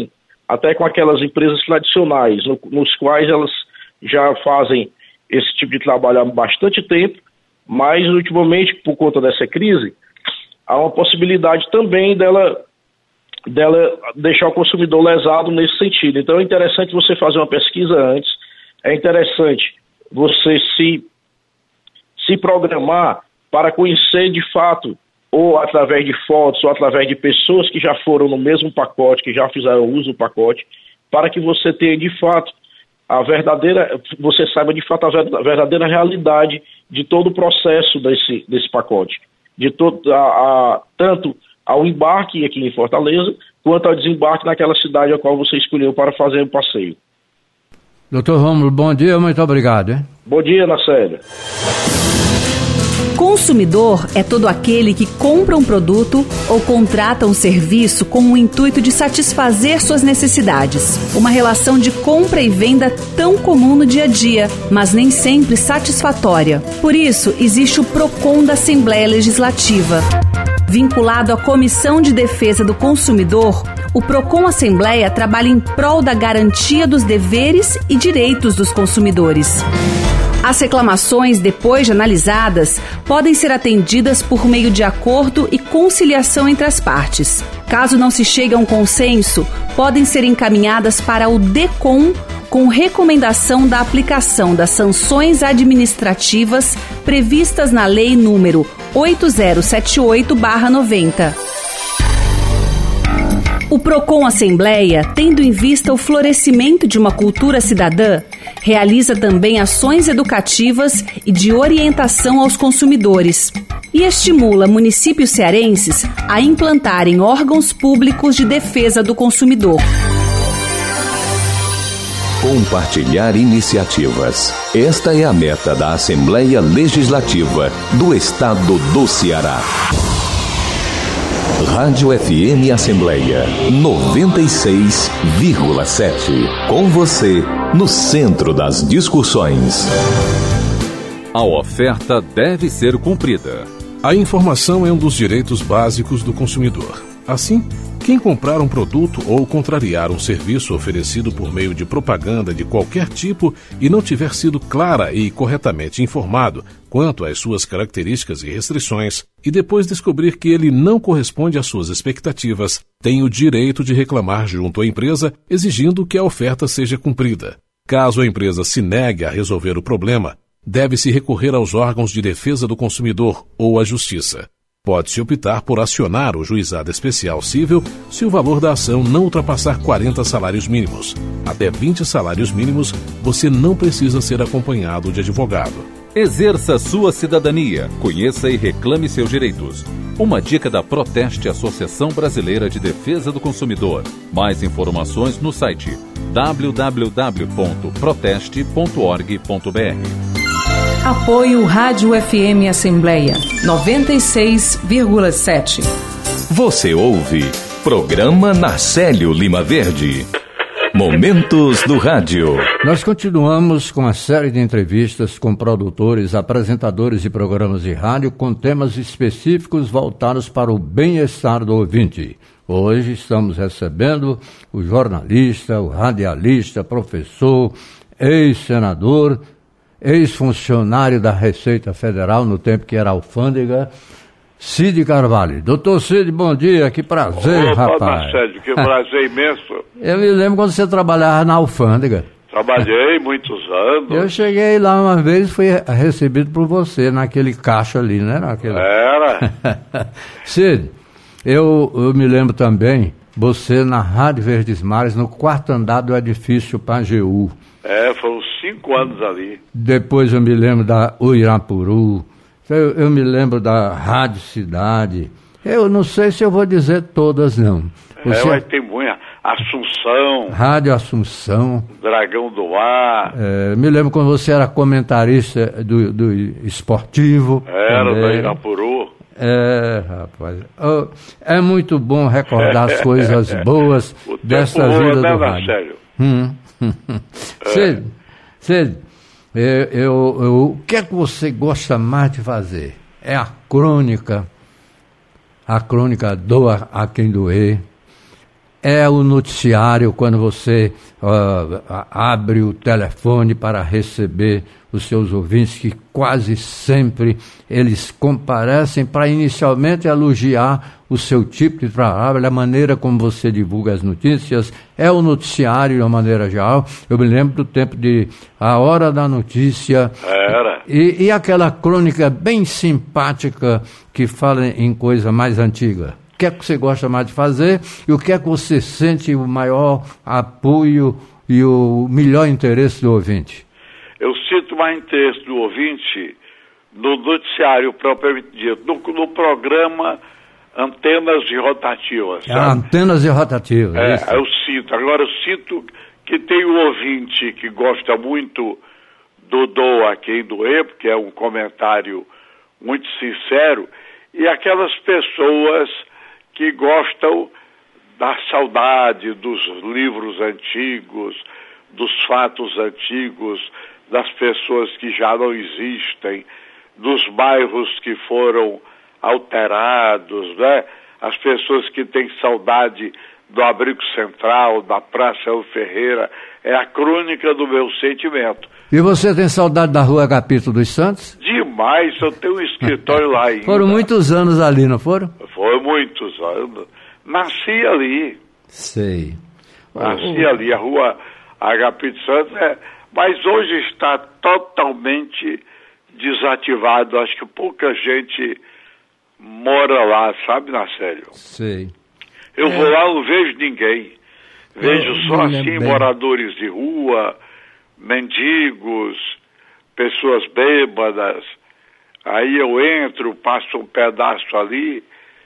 até com aquelas empresas tradicionais, nos quais elas já fazem esse tipo de trabalho há bastante tempo, mas ultimamente, por conta dessa crise, há uma possibilidade também dela deixar o consumidor lesado nesse sentido. Então é interessante você fazer uma pesquisa antes, é interessante você se programar para conhecer de fato, ou através de fotos, ou através de pessoas que já foram no mesmo pacote, que já fizeram uso do pacote, para que você tenha de fato você saiba de fato a verdadeira realidade de todo o processo desse pacote, de tanto ao embarque aqui em Fortaleza, quanto ao desembarque naquela cidade a qual você escolheu para fazer o passeio. Doutor Rômulo, bom dia, muito obrigado. Hein? Bom dia, Nacélia. Consumidor é todo aquele que compra um produto ou contrata um serviço com o intuito de satisfazer suas necessidades. Uma relação de compra e venda tão comum no dia a dia, mas nem sempre satisfatória. Por isso, existe o PROCON da Assembleia Legislativa. Vinculado à Comissão de Defesa do Consumidor, o PROCON Assembleia trabalha em prol da garantia dos deveres e direitos dos consumidores. As reclamações, depois de analisadas, podem ser atendidas por meio de acordo e conciliação entre as partes. Caso não se chegue a um consenso, podem ser encaminhadas para o DECOM com recomendação da aplicação das sanções administrativas previstas na Lei número 8078/90. O PROCON Assembleia, tendo em vista o florescimento de uma cultura cidadã, realiza também ações educativas e de orientação aos consumidores e estimula municípios cearenses a implantarem órgãos públicos de defesa do consumidor. Compartilhar iniciativas. Esta é a meta da Assembleia Legislativa do Estado do Ceará. Rádio FM Assembleia 96,7. Com você, no centro das discussões. A oferta deve ser cumprida. A informação é um dos direitos básicos do consumidor. Assim, quem comprar um produto ou contrariar um serviço oferecido por meio de propaganda de qualquer tipo e não tiver sido clara e corretamente informado quanto às suas características e restrições, e depois descobrir que ele não corresponde às suas expectativas, tem o direito de reclamar junto à empresa, exigindo que a oferta seja cumprida. Caso a empresa se negue a resolver o problema, deve-se recorrer aos órgãos de defesa do consumidor ou à justiça. Pode-se optar por acionar o juizado especial cível se o valor da ação não ultrapassar 40 salários mínimos. Até 20 salários mínimos, você não precisa ser acompanhado de advogado. Exerça sua cidadania, conheça e reclame seus direitos. Uma dica da Proteste, Associação Brasileira de Defesa do Consumidor. Mais informações no site www.proteste.org.br. Apoio Rádio FM Assembleia 96,7. Você ouve Programa Nacélio Lima Verde. Momentos do Rádio. Nós continuamos com a série de entrevistas com produtores, apresentadores de programas de rádio com temas específicos voltados para o bem-estar do ouvinte. Hoje estamos recebendo o jornalista, o radialista, professor, ex-senador, ex-funcionário da Receita Federal no tempo que era alfândega, Cid Carvalho. Doutor Cid, bom dia, que prazer, rapaz. Marcelo, que prazer imenso. Eu me lembro quando você trabalhava na alfândega. Trabalhei muitos anos. Eu cheguei lá uma vez e fui recebido por você naquele caixa ali, né? Era. Cid, eu me lembro também, você na Rádio Verdes Mares, no 4º andar do edifício Pajeú. Foram 5 anos ali. Depois eu me lembro da Uirapuru, eu me lembro da Rádio Cidade. Eu não sei se eu vou dizer todas, não. Mas tem muita. Assunção. Rádio Assunção. Dragão do Ar. Me lembro quando você era comentarista do esportivo. Era, da Irapuru. Rapaz. É muito bom recordar as coisas boas dessa vida do rádio. Cid, o que é que você gosta mais de fazer? É a crônica doa a quem doer, é o noticiário quando você abre o telefone para receber os seus ouvintes, que quase sempre eles comparecem para inicialmente elogiar o seu tipo de trabalho, a maneira como você divulga as notícias, é o noticiário de uma maneira geral. Eu me lembro do tempo de A Hora da Notícia. Era. E aquela crônica bem simpática que fala em coisa mais antiga. O que é que você gosta mais de fazer e o que é que você sente o maior apoio e o melhor interesse do ouvinte? Eu sinto mais interesse do ouvinte no noticiário propriamente dito, no programa Antenas e Rotativas. Antenas e Rotativas. Eu sinto. Agora eu sinto que tem um ouvinte que gosta muito do Doa Quem Doer, porque é um comentário muito sincero, e aquelas pessoas que gostam da saudade dos livros antigos, dos fatos antigos, das pessoas que já não existem, dos bairros que foram alterados, né? As pessoas que têm saudade do Abrigo Central, da Praça El Ferreira, é a crônica do meu sentimento. E você tem saudade da Rua Agapito dos Santos? Demais, eu tenho um escritório lá ainda. Foram muitos anos ali, não foram? Foi muitos anos. Nasci ali. Sei. Nasci ali, a Rua Agapito Santos, mas hoje está totalmente desativado. Acho que pouca gente mora lá, sabe, Nacélio? Sei. Eu vou lá, não vejo ninguém. Vejo só assim moradores de rua, mendigos, pessoas bêbadas. Aí eu entro, passo um pedaço ali,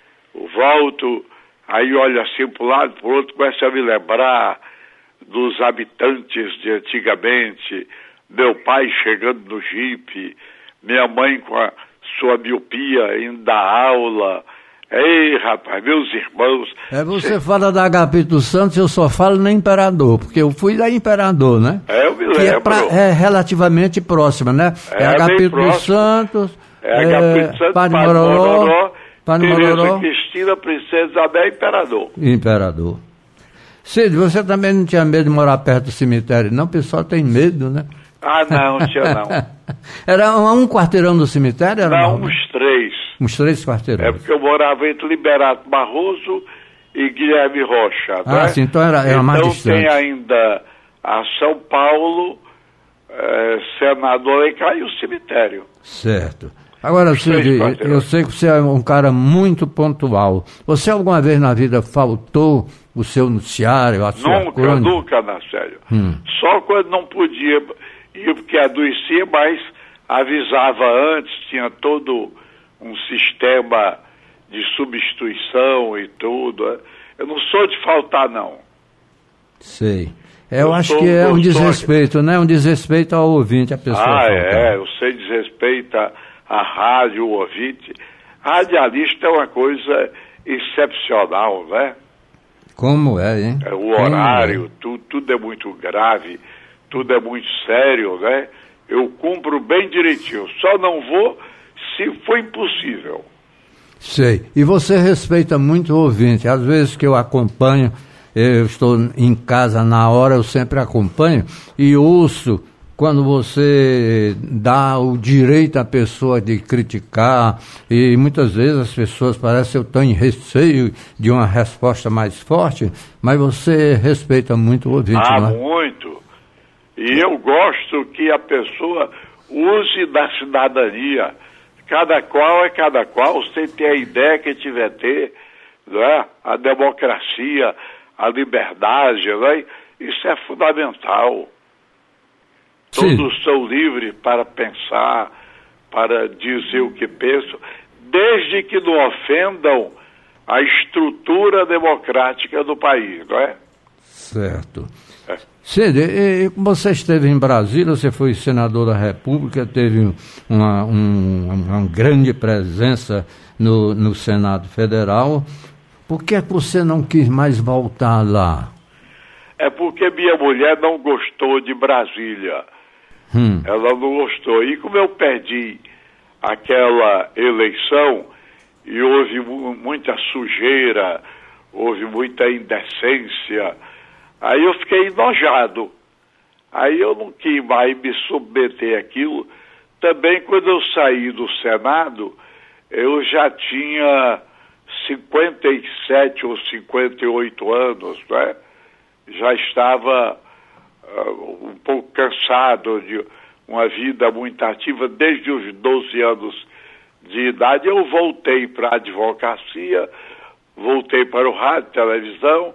volto, aí olho assim para um lado, para o outro, começo a me lembrar dos habitantes de antigamente, meu pai chegando no jipe, minha mãe com a sua miopia indo dar aula. Ei, rapaz, meus irmãos... Você fala da Agapito dos Santos, eu só falo na Imperador, porque eu fui da Imperador, né? Eu me lembro. É relativamente próxima, né? Agapito dos Santos... Agapito dos Santos, Padre Mororó, Tereza Cristina, Princesa Isabel e Imperador. Imperador. Cid, você também não tinha medo de morar perto do cemitério, não? O pessoal tem medo, né? Ah, não tinha não. Era um quarteirão do cemitério? Não, uns 3. Uns 3 quarteirões. É porque eu morava entre Liberato Barroso e Guilherme Rocha. Ah, sim, então era mais distante. Então tem ainda a São Paulo, Senador Alencar e o cemitério. Certo. Agora, Cid, eu sei que você é um cara muito pontual. Você alguma vez na vida faltou o seu noticiário, a sua crônica? Nunca, Nacélio. Só quando não podia ir porque adoecia, mas avisava antes, tinha todo um sistema de substituição e tudo. Eu não sou de faltar, não. Sei. Eu acho que é um desrespeito, né? Um desrespeito ao ouvinte, a pessoa faltar. Eu sei desrespeita a rádio, o ouvinte. Radialista é uma coisa excepcional, né? Como é, hein? O horário, tudo é muito grave, tudo é muito sério, né? Eu cumpro bem direitinho, só não vou se for impossível. Sei. E você respeita muito o ouvinte. Às vezes que eu acompanho, eu estou em casa na hora, eu sempre acompanho e ouço quando você dá o direito à pessoa de criticar, e muitas vezes as pessoas parecem que estão em receio de uma resposta mais forte, mas você respeita muito o ouvinte, não é? Muito. E eu gosto que a pessoa use da cidadania. Cada qual é cada qual, você tem a ideia que tiver ter, não é? A democracia, a liberdade, não é? Isso é fundamental. Sim. Todos são livres para pensar, para dizer o que pensam, desde que não ofendam a estrutura democrática do país, não é? Certo. Cid, você esteve em Brasília, você foi senador da República, teve uma grande presença no Senado Federal. Por que é que você não quis mais voltar lá? É porque minha mulher não gostou de Brasília. Ela não gostou. E como eu perdi aquela eleição e houve muita sujeira, houve muita indecência. Aí eu fiquei enojado. Aí eu não quis mais me submeter àquilo. Também quando eu saí do Senado, eu já tinha 57 ou 58 anos, né? Já estava um pouco cansado de uma vida muito ativa. Desde os 12 anos de idade eu voltei para a advocacia, voltei para o rádio, televisão,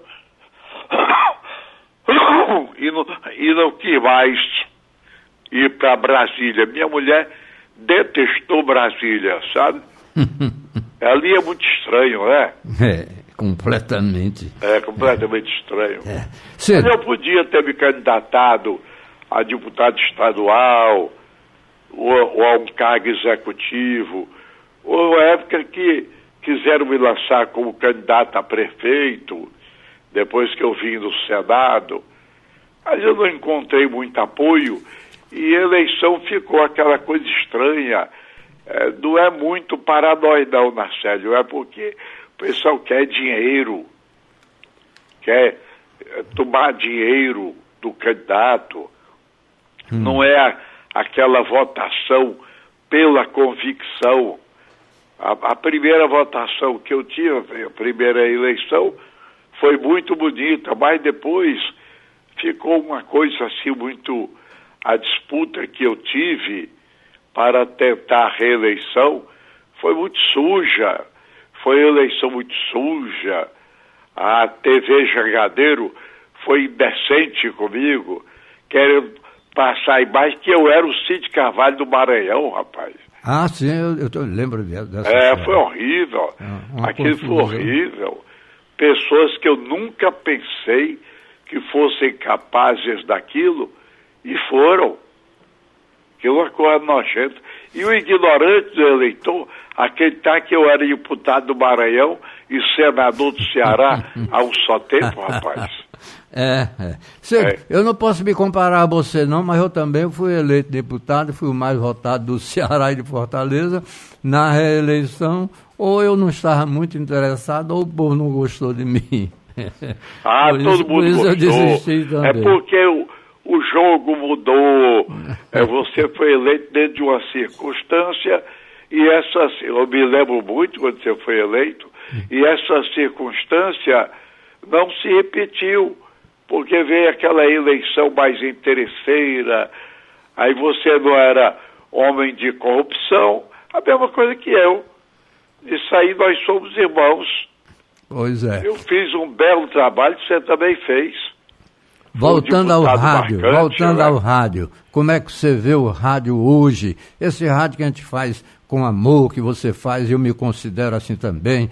e não quis mais ir para Brasília. Minha mulher detestou Brasília, sabe? Ali é muito estranho, né? Completamente. Completamente estranho. Mas eu podia ter me candidatado a deputado estadual, ou a um cargo executivo, ou a época que quiseram me lançar como candidato a prefeito, depois que eu vim do Senado, mas eu não encontrei muito apoio e a eleição ficou aquela coisa estranha. Não é muito para nós não, Narcélio, é porque o pessoal quer dinheiro, quer tomar dinheiro do candidato, não é aquela votação pela convicção. A primeira votação que eu tive, a primeira eleição, foi muito bonita, mas depois ficou uma coisa assim muito... A disputa que eu tive para tentar a reeleição foi muito suja, foi eleição muito suja. A TV Jangadeiro foi indecente comigo, querendo passar a imagem que eu era o Cid Carvalho do Maranhão, rapaz. Ah, sim, eu lembro dessa história. Foi horrível. Aquilo foi horrível. Pessoas que eu nunca pensei que fossem capazes daquilo, e foram. Que uma coisa nojenta. E o ignorante do eleitor acreditar que eu era deputado do Maranhão e senador do Ceará há um só tempo, rapaz. Eu não posso me comparar a você não, mas eu também fui eleito deputado, fui o mais votado do Ceará e de Fortaleza na reeleição. Ou eu não estava muito interessado, ou o povo não gostou de mim. Todo mundo gostou. Eu desisti também. É porque o jogo mudou. Você foi eleito dentro de uma circunstância, e eu me lembro muito quando você foi eleito, e essa circunstância não se repetiu, porque veio aquela eleição mais interesseira, aí você não era homem de corrupção, a mesma coisa que eu. Isso aí nós somos irmãos. Pois é. Eu fiz um belo trabalho, você também fez. Voltando ao rádio, como é que você vê o rádio hoje? Esse rádio que a gente faz com amor, que você faz, eu me considero assim também.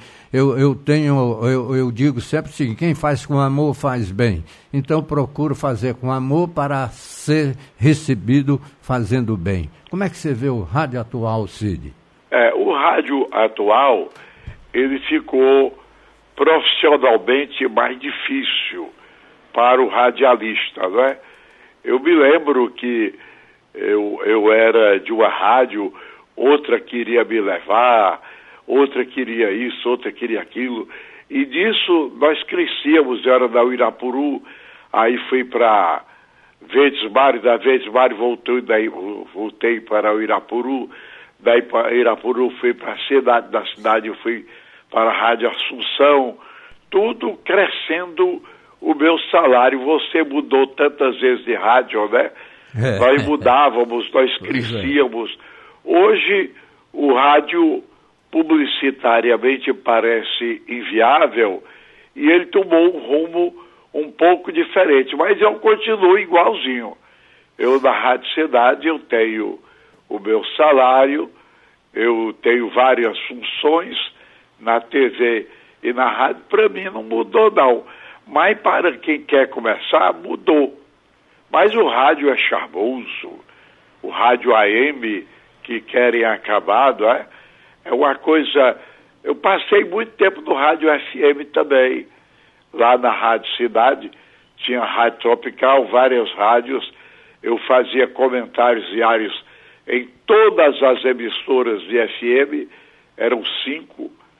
Eu digo sempre o seguinte: quem faz com amor faz bem. Então procuro fazer com amor para ser recebido fazendo bem. Como é que você vê o rádio atual, Cid? O rádio atual, ele ficou profissionalmente mais difícil para o radialista, não é? Eu me lembro que eu era de uma rádio, outra queria me levar, outra queria isso, outra queria aquilo, e disso nós crescíamos. Eu era da Uirapuru, aí fui para Verdesmares, da Verdesmares voltei para Uirapuru, daí para Uirapuru fui para a cidade, da cidade eu fui para a Rádio Assunção, tudo crescendo o meu salário. Você mudou tantas vezes de rádio, né? Nós mudávamos, nós crescíamos. Hoje, o rádio publicitariamente parece inviável e ele tomou um rumo um pouco diferente, mas eu continuo igualzinho. Eu, na Rádio Cidade, eu tenho o meu salário, eu tenho várias funções na TV e na rádio. Para mim não mudou, não. Mas para quem quer começar, mudou. Mas o rádio é charmoso. O rádio AM, que querem acabar, é uma coisa... Eu passei muito tempo no rádio FM também. Lá na Rádio Cidade, tinha a Rádio Tropical, várias rádios. Eu fazia comentários diários em todas as emissoras de FM, eram 5,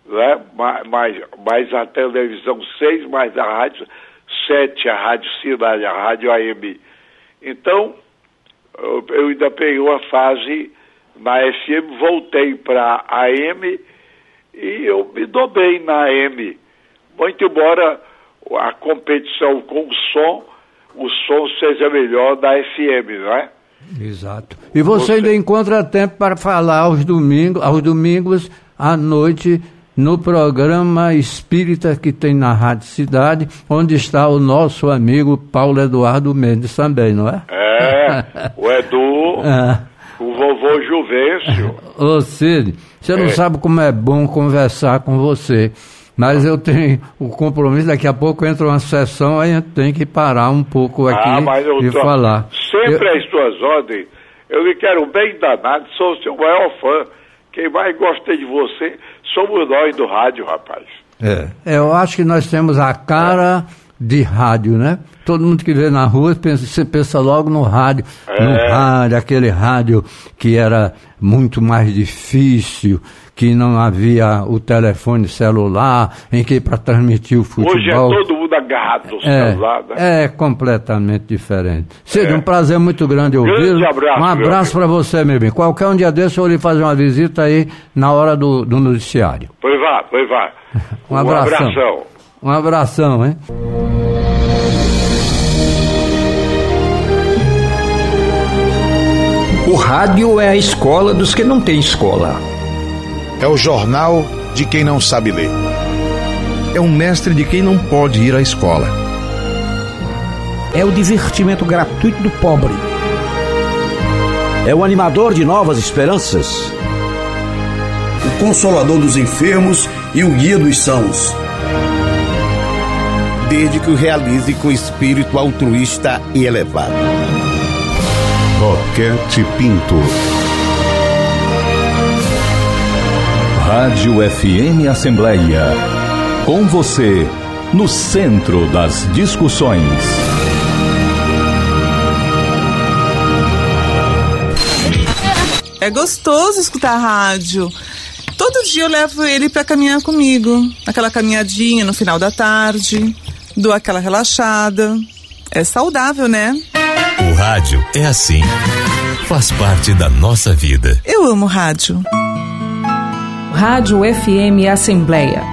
né? Mais a televisão 6, mais a rádio 7, a Rádio Cidade, a Rádio AM. Então, eu ainda peguei uma fase na FM, voltei para a AM e eu me dou bem na AM. Muito embora a competição com o som seja melhor da FM, não é? Exato. E você ainda encontra tempo para falar aos domingos à noite, no programa Espírita que tem na Rádio Cidade, onde está o nosso amigo Paulo Eduardo Mendes também, não é? O Edu, o vovô Juvencio. Ô Cid, você não sabe como é bom conversar com você, mas eu tenho o compromisso, daqui a pouco entra uma sessão, aí a gente tem que parar um pouco aqui e falar. Sempre às suas ordens, eu lhe quero bem danado, sou o seu maior fã. Quem mais gosta de você somos nós do rádio, rapaz. Eu acho que nós temos a cara de rádio, né? Todo mundo que vê na rua, você pensa logo no rádio. No rádio, aquele rádio que era muito mais difícil, que não havia o telefone celular, em que para transmitir o futebol... Hoje é todo mundo agarrado no celular, né? É completamente diferente. Seria um prazer muito grande ouvi-lo. Grande abraço. Um abraço para você, meu bem. Qualquer um dia desse eu vou lhe fazer uma visita aí na hora do noticiário. Pois vá. Um abração. Um abração, hein? O rádio é a escola dos que não têm escola. É o jornal de quem não sabe ler. É um mestre de quem não pode ir à escola. É o divertimento gratuito do pobre. É o animador de novas esperanças. O consolador dos enfermos e o guia dos sãos. Desde que o realize com espírito altruísta e elevado. Roquete Pinto. Rádio FM Assembleia. Com você, no centro das discussões. É gostoso escutar a rádio. Todo dia eu levo ele para caminhar comigo. Aquela caminhadinha no final da tarde. Dou aquela relaxada. É saudável, né? O rádio é assim. Faz parte da nossa vida. Eu amo rádio. Rádio FM Assembleia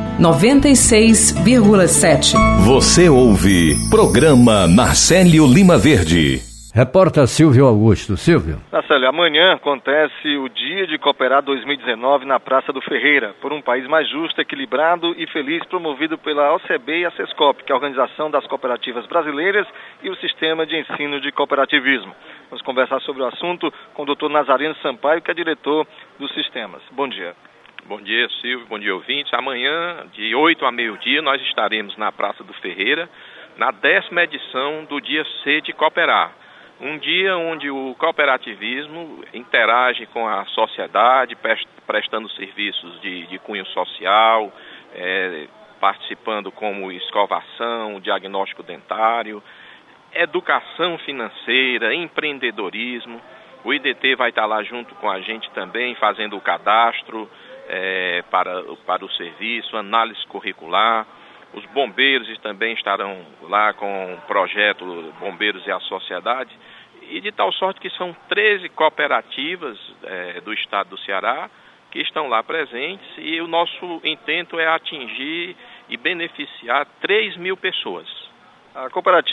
96,7. Você ouve programa Narcélio Lima Verde. Repórter Silvio Augusto. Silvio. Narcélio, amanhã acontece o Dia de Cooperar 2019 na Praça do Ferreira, por um país mais justo, equilibrado e feliz, promovido pela OCB e a SESCOP, que é a Organização das Cooperativas Brasileiras e o Sistema de Ensino de Cooperativismo. Vamos conversar sobre o assunto com o Dr. Nazareno Sampaio, que é diretor dos sistemas. Bom dia. Bom dia, Silvio. Bom dia, ouvintes. Amanhã, de 8 a meio-dia, nós estaremos na Praça do Ferreira, na 10ª edição do Dia C de Cooperar. Um dia onde o cooperativismo interage com a sociedade, prestando serviços de cunho social, participando como escovação, diagnóstico dentário, educação financeira, empreendedorismo. O IDT vai estar lá junto com a gente também, fazendo o cadastro para o serviço, análise curricular. Os bombeiros também estarão lá com o projeto Bombeiros e a Sociedade, e de tal sorte que são 13 cooperativas do estado do Ceará que estão lá presentes, e o nosso intento é atingir e beneficiar 3.000 pessoas. As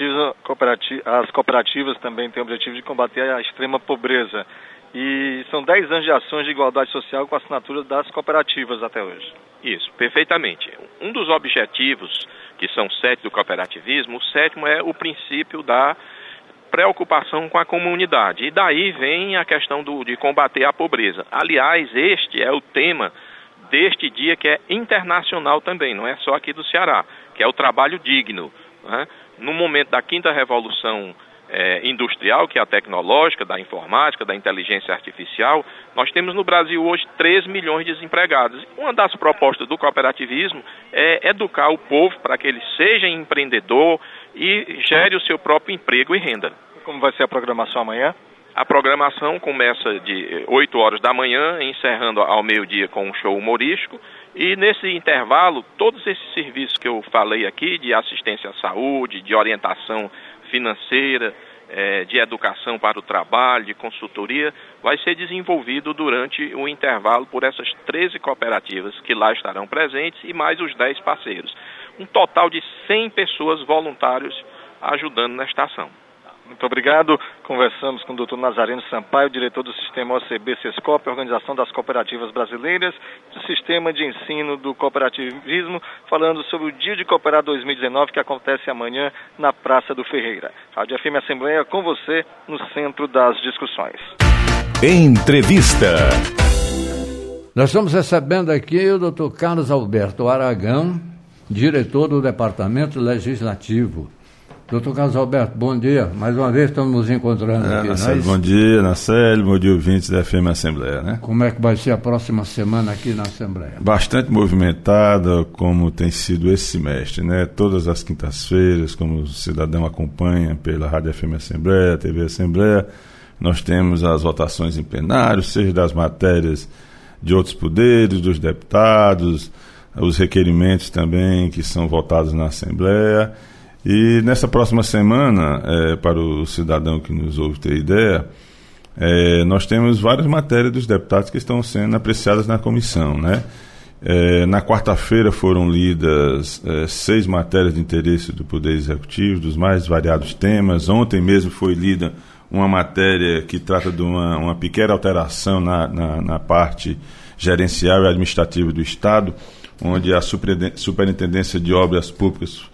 cooperativas também têm o objetivo de combater a extrema pobreza, e são 10 anos de ações de igualdade social com a assinatura das cooperativas até hoje. Isso, perfeitamente. Um dos objetivos, que são 7 do cooperativismo, o 7º é o princípio da preocupação com a comunidade. E daí vem a questão de combater a pobreza. Aliás, este é o tema deste dia, que é internacional também, não é só aqui do Ceará, que é o trabalho digno, né? No momento da 5ª revolução industrial, que é a tecnológica, da informática, da inteligência artificial, nós temos no Brasil hoje 3 milhões de desempregados. Uma das propostas do cooperativismo é educar o povo para que ele seja empreendedor e gere o seu próprio emprego e renda. Como vai ser a programação amanhã? A programação começa de 8 horas da manhã, encerrando ao meio-dia com um show humorístico. E nesse intervalo, todos esses serviços que eu falei aqui, de assistência à saúde, de orientação financeira, de educação para o trabalho, de consultoria, vai ser desenvolvido durante o intervalo por essas 13 cooperativas que lá estarão presentes e mais os 10 parceiros. Um total de 100 pessoas voluntários ajudando nesta ação. Muito obrigado. Conversamos com o Dr. Nazareno Sampaio, diretor do Sistema OCB-Sescop, Organização das Cooperativas Brasileiras, do Sistema de Ensino do Cooperativismo, falando sobre o Dia de Cooperar 2019, que acontece amanhã na Praça do Ferreira. Rádio FM Assembleia com você no centro das discussões. Entrevista. Nós estamos recebendo aqui o Dr. Carlos Alberto Aragão, diretor do Departamento Legislativo. Doutor Carlos Alberto, bom dia. Mais uma vez estamos nos encontrando aqui. Bom dia, Nacélio, bom dia, ouvintes da FM Assembleia, né? Como é que vai ser a próxima semana aqui na Assembleia? Bastante movimentada, como tem sido esse semestre, né? Todas as quintas-feiras, como o cidadão acompanha pela Rádio FM Assembleia, TV Assembleia, nós temos as votações em plenário, seja das matérias de outros poderes, dos deputados, os requerimentos também que são votados na Assembleia. E nessa próxima semana, para o cidadão que nos ouve ter ideia, nós temos várias matérias dos deputados que estão sendo apreciadas na comissão, né? Na quarta-feira foram lidas 6 matérias de interesse do Poder Executivo, dos mais variados temas. Ontem mesmo foi lida uma matéria que trata de uma pequena alteração na parte gerencial e administrativa do Estado, onde a Superintendência de Obras Públicas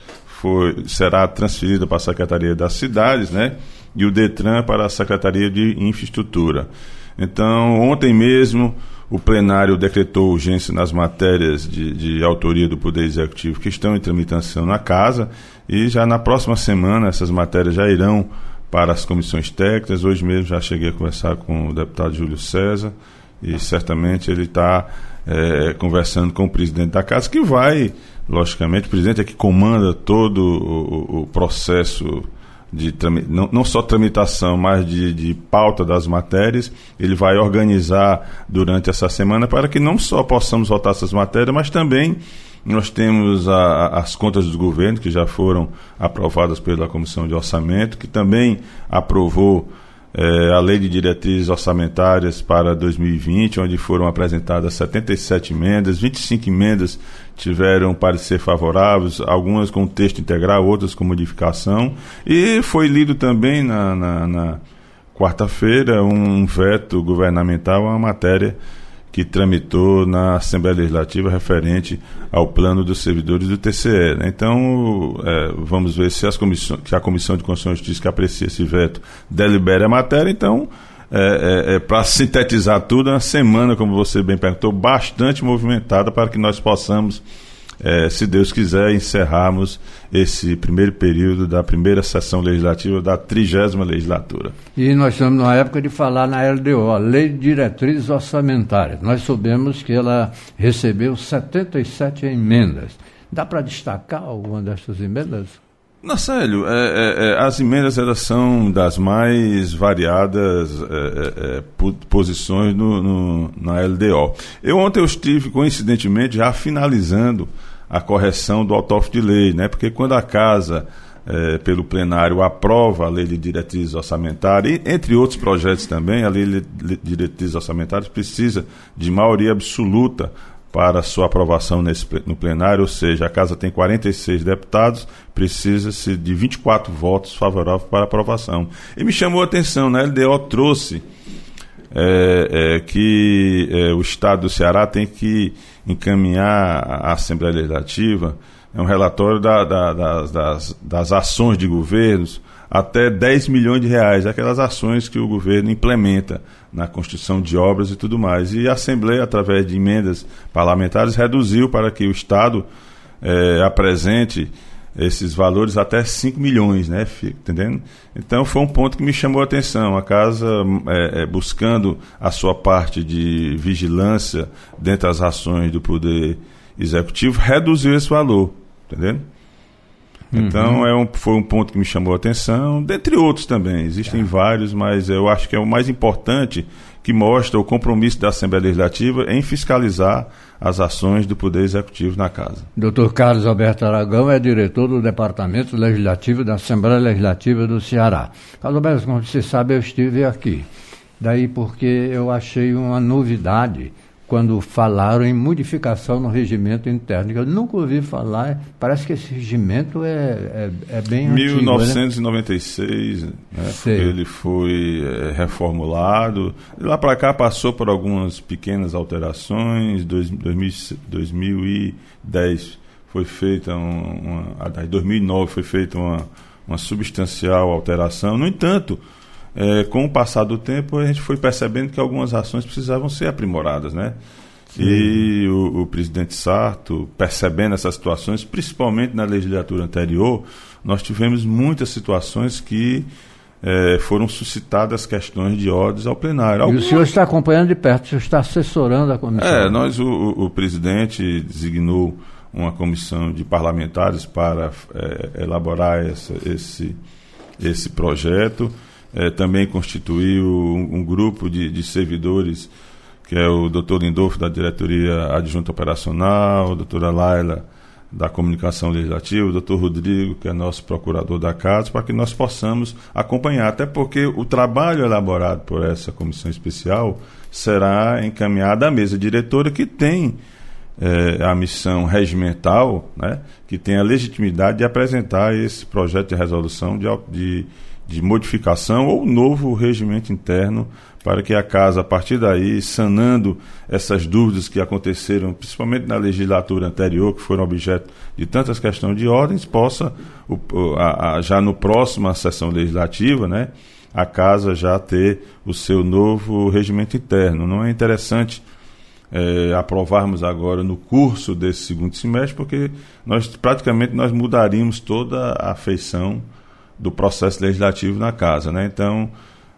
será transferida para a Secretaria das Cidades, né? E o DETRAN para a Secretaria de Infraestrutura. Então, ontem mesmo, o plenário decretou urgência nas matérias de autoria do Poder Executivo que estão em tramitação na Casa, e já na próxima semana essas matérias já irão para as comissões técnicas. Hoje mesmo já cheguei a conversar com o deputado Júlio César, e certamente ele está conversando com o presidente da Casa, que vai... Logicamente, o presidente é que comanda todo o processo de não só tramitação, mas de pauta das matérias. Ele vai organizar durante essa semana para que não só possamos votar essas matérias, mas também nós temos as contas do governo, que já foram aprovadas pela Comissão de Orçamento, que também aprovou a Lei de Diretrizes Orçamentárias para 2020, onde foram apresentadas 77 emendas, 25 emendas tiveram parecer favoráveis, algumas com texto integral, outras com modificação, e foi lido também na quarta-feira um veto governamental, uma matéria que tramitou na Assembleia Legislativa referente ao plano dos servidores do TCE, né? Então, vamos ver se a Comissão de Constituição e Justiça, que aprecia esse veto, delibera a matéria. Então, para sintetizar tudo, uma semana, como você bem perguntou, bastante movimentada para que nós possamos, se Deus quiser, encerrarmos esse primeiro período da primeira sessão legislativa da 30ª legislatura. E nós estamos na época de falar na LDO, a Lei de Diretrizes Orçamentárias. Nós soubemos que ela recebeu 77 emendas. Dá para destacar alguma dessas emendas? Nacélio, as emendas elas são das mais variadas posições na LDO. Ontem eu estive, coincidentemente, já finalizando a correção do autógrafo de lei, né? Porque quando a Casa, pelo plenário, aprova a Lei de Diretrizes Orçamentárias, e, entre outros projetos também, a Lei de Diretrizes Orçamentárias precisa de maioria absoluta para sua aprovação no plenário, ou seja, a Casa tem 46 deputados, precisa-se de 24 votos favoráveis para aprovação. E me chamou a atenção, na LDO trouxe que o Estado do Ceará tem que encaminhar à Assembleia Legislativa um relatório das ações de governos até 10 milhões de reais, aquelas ações que o governo implementa na construção de obras e tudo mais. E a Assembleia, através de emendas parlamentares, reduziu para que o Estado apresente esses valores até 5 milhões, né? Entendendo? Então foi um ponto que me chamou a atenção. A Casa, buscando a sua parte de vigilância dentro das ações do Poder Executivo, reduziu esse valor, entendendo? Então foi um ponto que me chamou a atenção, dentre outros também, existem vários, mas eu acho que é o mais importante, que mostra o compromisso da Assembleia Legislativa em fiscalizar as ações do Poder Executivo na Casa. Dr. Carlos Alberto Aragão é diretor do Departamento Legislativo da Assembleia Legislativa do Ceará. Carlos Alberto, como você sabe, eu estive aqui. Daí porque eu achei uma novidade quando falaram em modificação no regimento interno. Eu nunca ouvi falar, parece que esse regimento é bem 1996, antigo, né? Ele foi reformulado. De lá para cá passou por algumas pequenas alterações. 2010 foi feita em 2009 foi feita uma substancial alteração. No entanto, com o passar do tempo, a gente foi percebendo que algumas ações precisavam ser aprimoradas, né? Sim. E o presidente Sarto, percebendo essas situações, principalmente na legislatura anterior, nós tivemos muitas situações que foram suscitadas questões de ordens ao plenário. E o senhor está acompanhando de perto, o senhor está assessorando a comissão. O presidente designou uma comissão de parlamentares para elaborar esse projeto. Também constituiu um grupo de servidores, que é o Dr. Lindolfo, da Diretoria Adjunta Operacional, a doutora Laila, da Comunicação Legislativa, o Dr. Rodrigo, que é nosso procurador da Casa, para que nós possamos acompanhar, até porque o trabalho elaborado por essa comissão especial será encaminhado à mesa diretora, que tem a missão regimental, né, que tem a legitimidade de apresentar esse projeto de resolução de modificação ou novo regimento interno, para que a Casa, a partir daí, sanando essas dúvidas que aconteceram, principalmente na legislatura anterior, que foram objeto de tantas questões de ordens, possa, já no próxima sessão legislativa, né, a Casa já ter o seu novo regimento interno. Não é interessante aprovarmos agora no curso desse segundo semestre, porque praticamente nós mudaríamos toda a feição do processo legislativo na Casa, né? Então,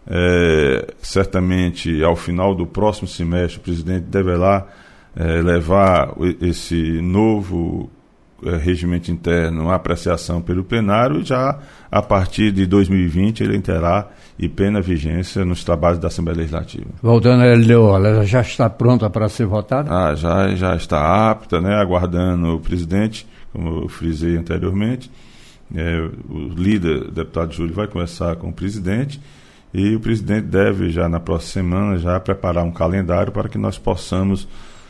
certamente, ao final do próximo semestre, o presidente deverá levar esse novo regimento interno à apreciação pelo plenário, e já a partir de 2020 ele terá e plena vigência nos trabalhos da Assembleia Legislativa. Voltando à LDO, ela já está pronta para ser votada? Já está apta, né? Aguardando o presidente, como eu frisei anteriormente. O líder, o deputado Júlio, vai conversar com o presidente, e o presidente deve, já na próxima semana, já preparar um calendário para que nós possamos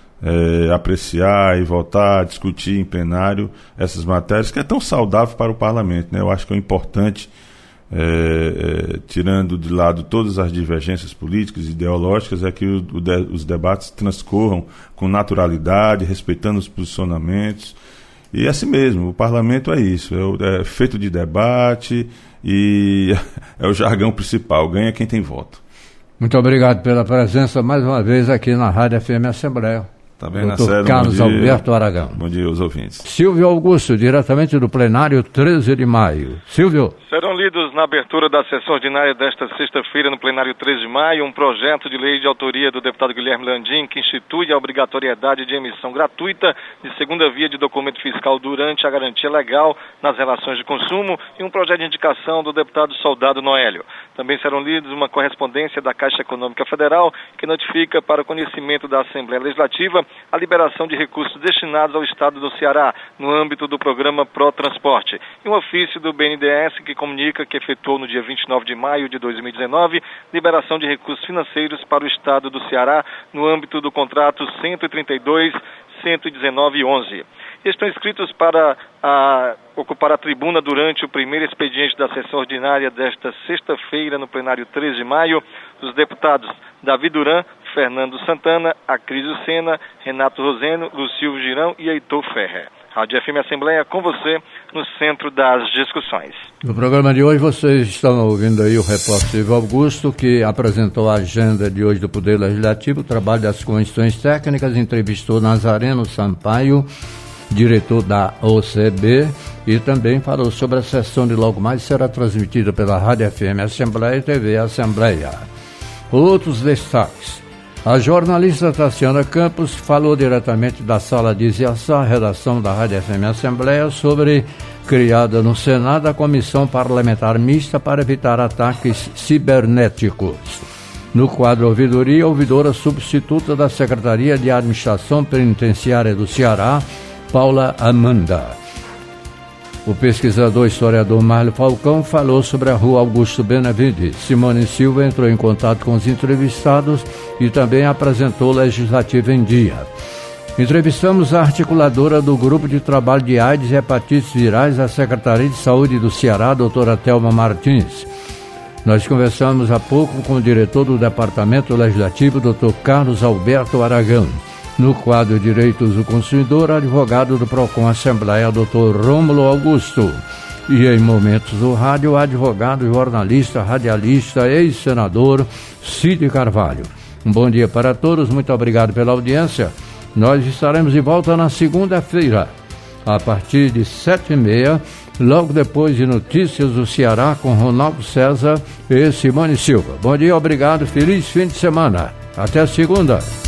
apreciar e votar, discutir em plenário essas matérias, que é tão saudável para o parlamento, né? Eu acho que é importante, tirando de lado todas as divergências políticas e ideológicas, é que os debates transcorram com naturalidade, respeitando os posicionamentos. E assim mesmo, o parlamento é isso, é feito de debate, e é o jargão principal, ganha quem tem voto. Muito obrigado pela presença mais uma vez aqui na Rádio FM Assembleia. Tá bem, Dr. Carlos Alberto Aragão. Bom dia aos ouvintes. Silvio Augusto, diretamente do plenário 13 de maio. Silvio. Serão lidos na abertura da sessão ordinária desta sexta-feira no plenário 13 de maio um projeto de lei de autoria do deputado Guilherme Landim, que institui a obrigatoriedade de emissão gratuita de segunda via de documento fiscal durante a garantia legal nas relações de consumo, e um projeto de indicação do deputado Soldado Noélio. Também serão lidos uma correspondência da Caixa Econômica Federal, que notifica para o conhecimento da Assembleia Legislativa a liberação de recursos destinados ao Estado do Ceará, no âmbito do programa Protransporte, e um ofício do BNDES que comunica que efetuou no dia 29 de maio de 2019 liberação de recursos financeiros para o Estado do Ceará, no âmbito do contrato 132.119.11. Estão inscritos para ocupar a tribuna durante o primeiro expediente da sessão ordinária desta sexta-feira no plenário 13 de maio, os deputados Davi Duran, Fernando Santana, Acrísio Sena, Renato Roseno, Lucílio Girão e Heitor Ferrer. Rádio FM Assembleia com você no centro das discussões. No programa de hoje vocês estão ouvindo aí o repórter Silvio Augusto, que apresentou a agenda de hoje do Poder Legislativo, o trabalho das comissões técnicas, entrevistou Nazareno Sampaio, diretor da OCB, e também falou sobre a sessão de logo mais, será transmitida pela Rádio FM Assembleia e TV Assembleia. Outros destaques. A jornalista Tassiana Campos falou diretamente da sala de Ziaçá, redação da Rádio FM Assembleia, sobre criada no Senado a Comissão Parlamentar Mista para evitar ataques cibernéticos. No quadro Ouvidoria, ouvidora substituta da Secretaria de Administração Penitenciária do Ceará, Paula Amanda. O pesquisador e historiador Marlon Falcão falou sobre a Rua Augusto Benevides. Simone Silva entrou em contato com os entrevistados e também apresentou o Legislativo em Dia. Entrevistamos a articuladora do Grupo de Trabalho de AIDS e Hepatites Virais da Secretaria de Saúde do Ceará, doutora Thelma Martins. Nós conversamos há pouco com o diretor do Departamento Legislativo, Dr. Carlos Alberto Aragão. No quadro Direitos do Consumidor, advogado do PROCON Assembleia, Dr. Rômulo Augusto. E em Momentos do Rádio, advogado, jornalista, radialista, ex-senador Cid Carvalho. Um bom dia para todos, muito obrigado pela audiência. Nós estaremos de volta na segunda-feira, a partir de 7h30, logo depois de Notícias do Ceará com Ronaldo César e Simone Silva. Bom dia, obrigado, feliz fim de semana. Até segunda.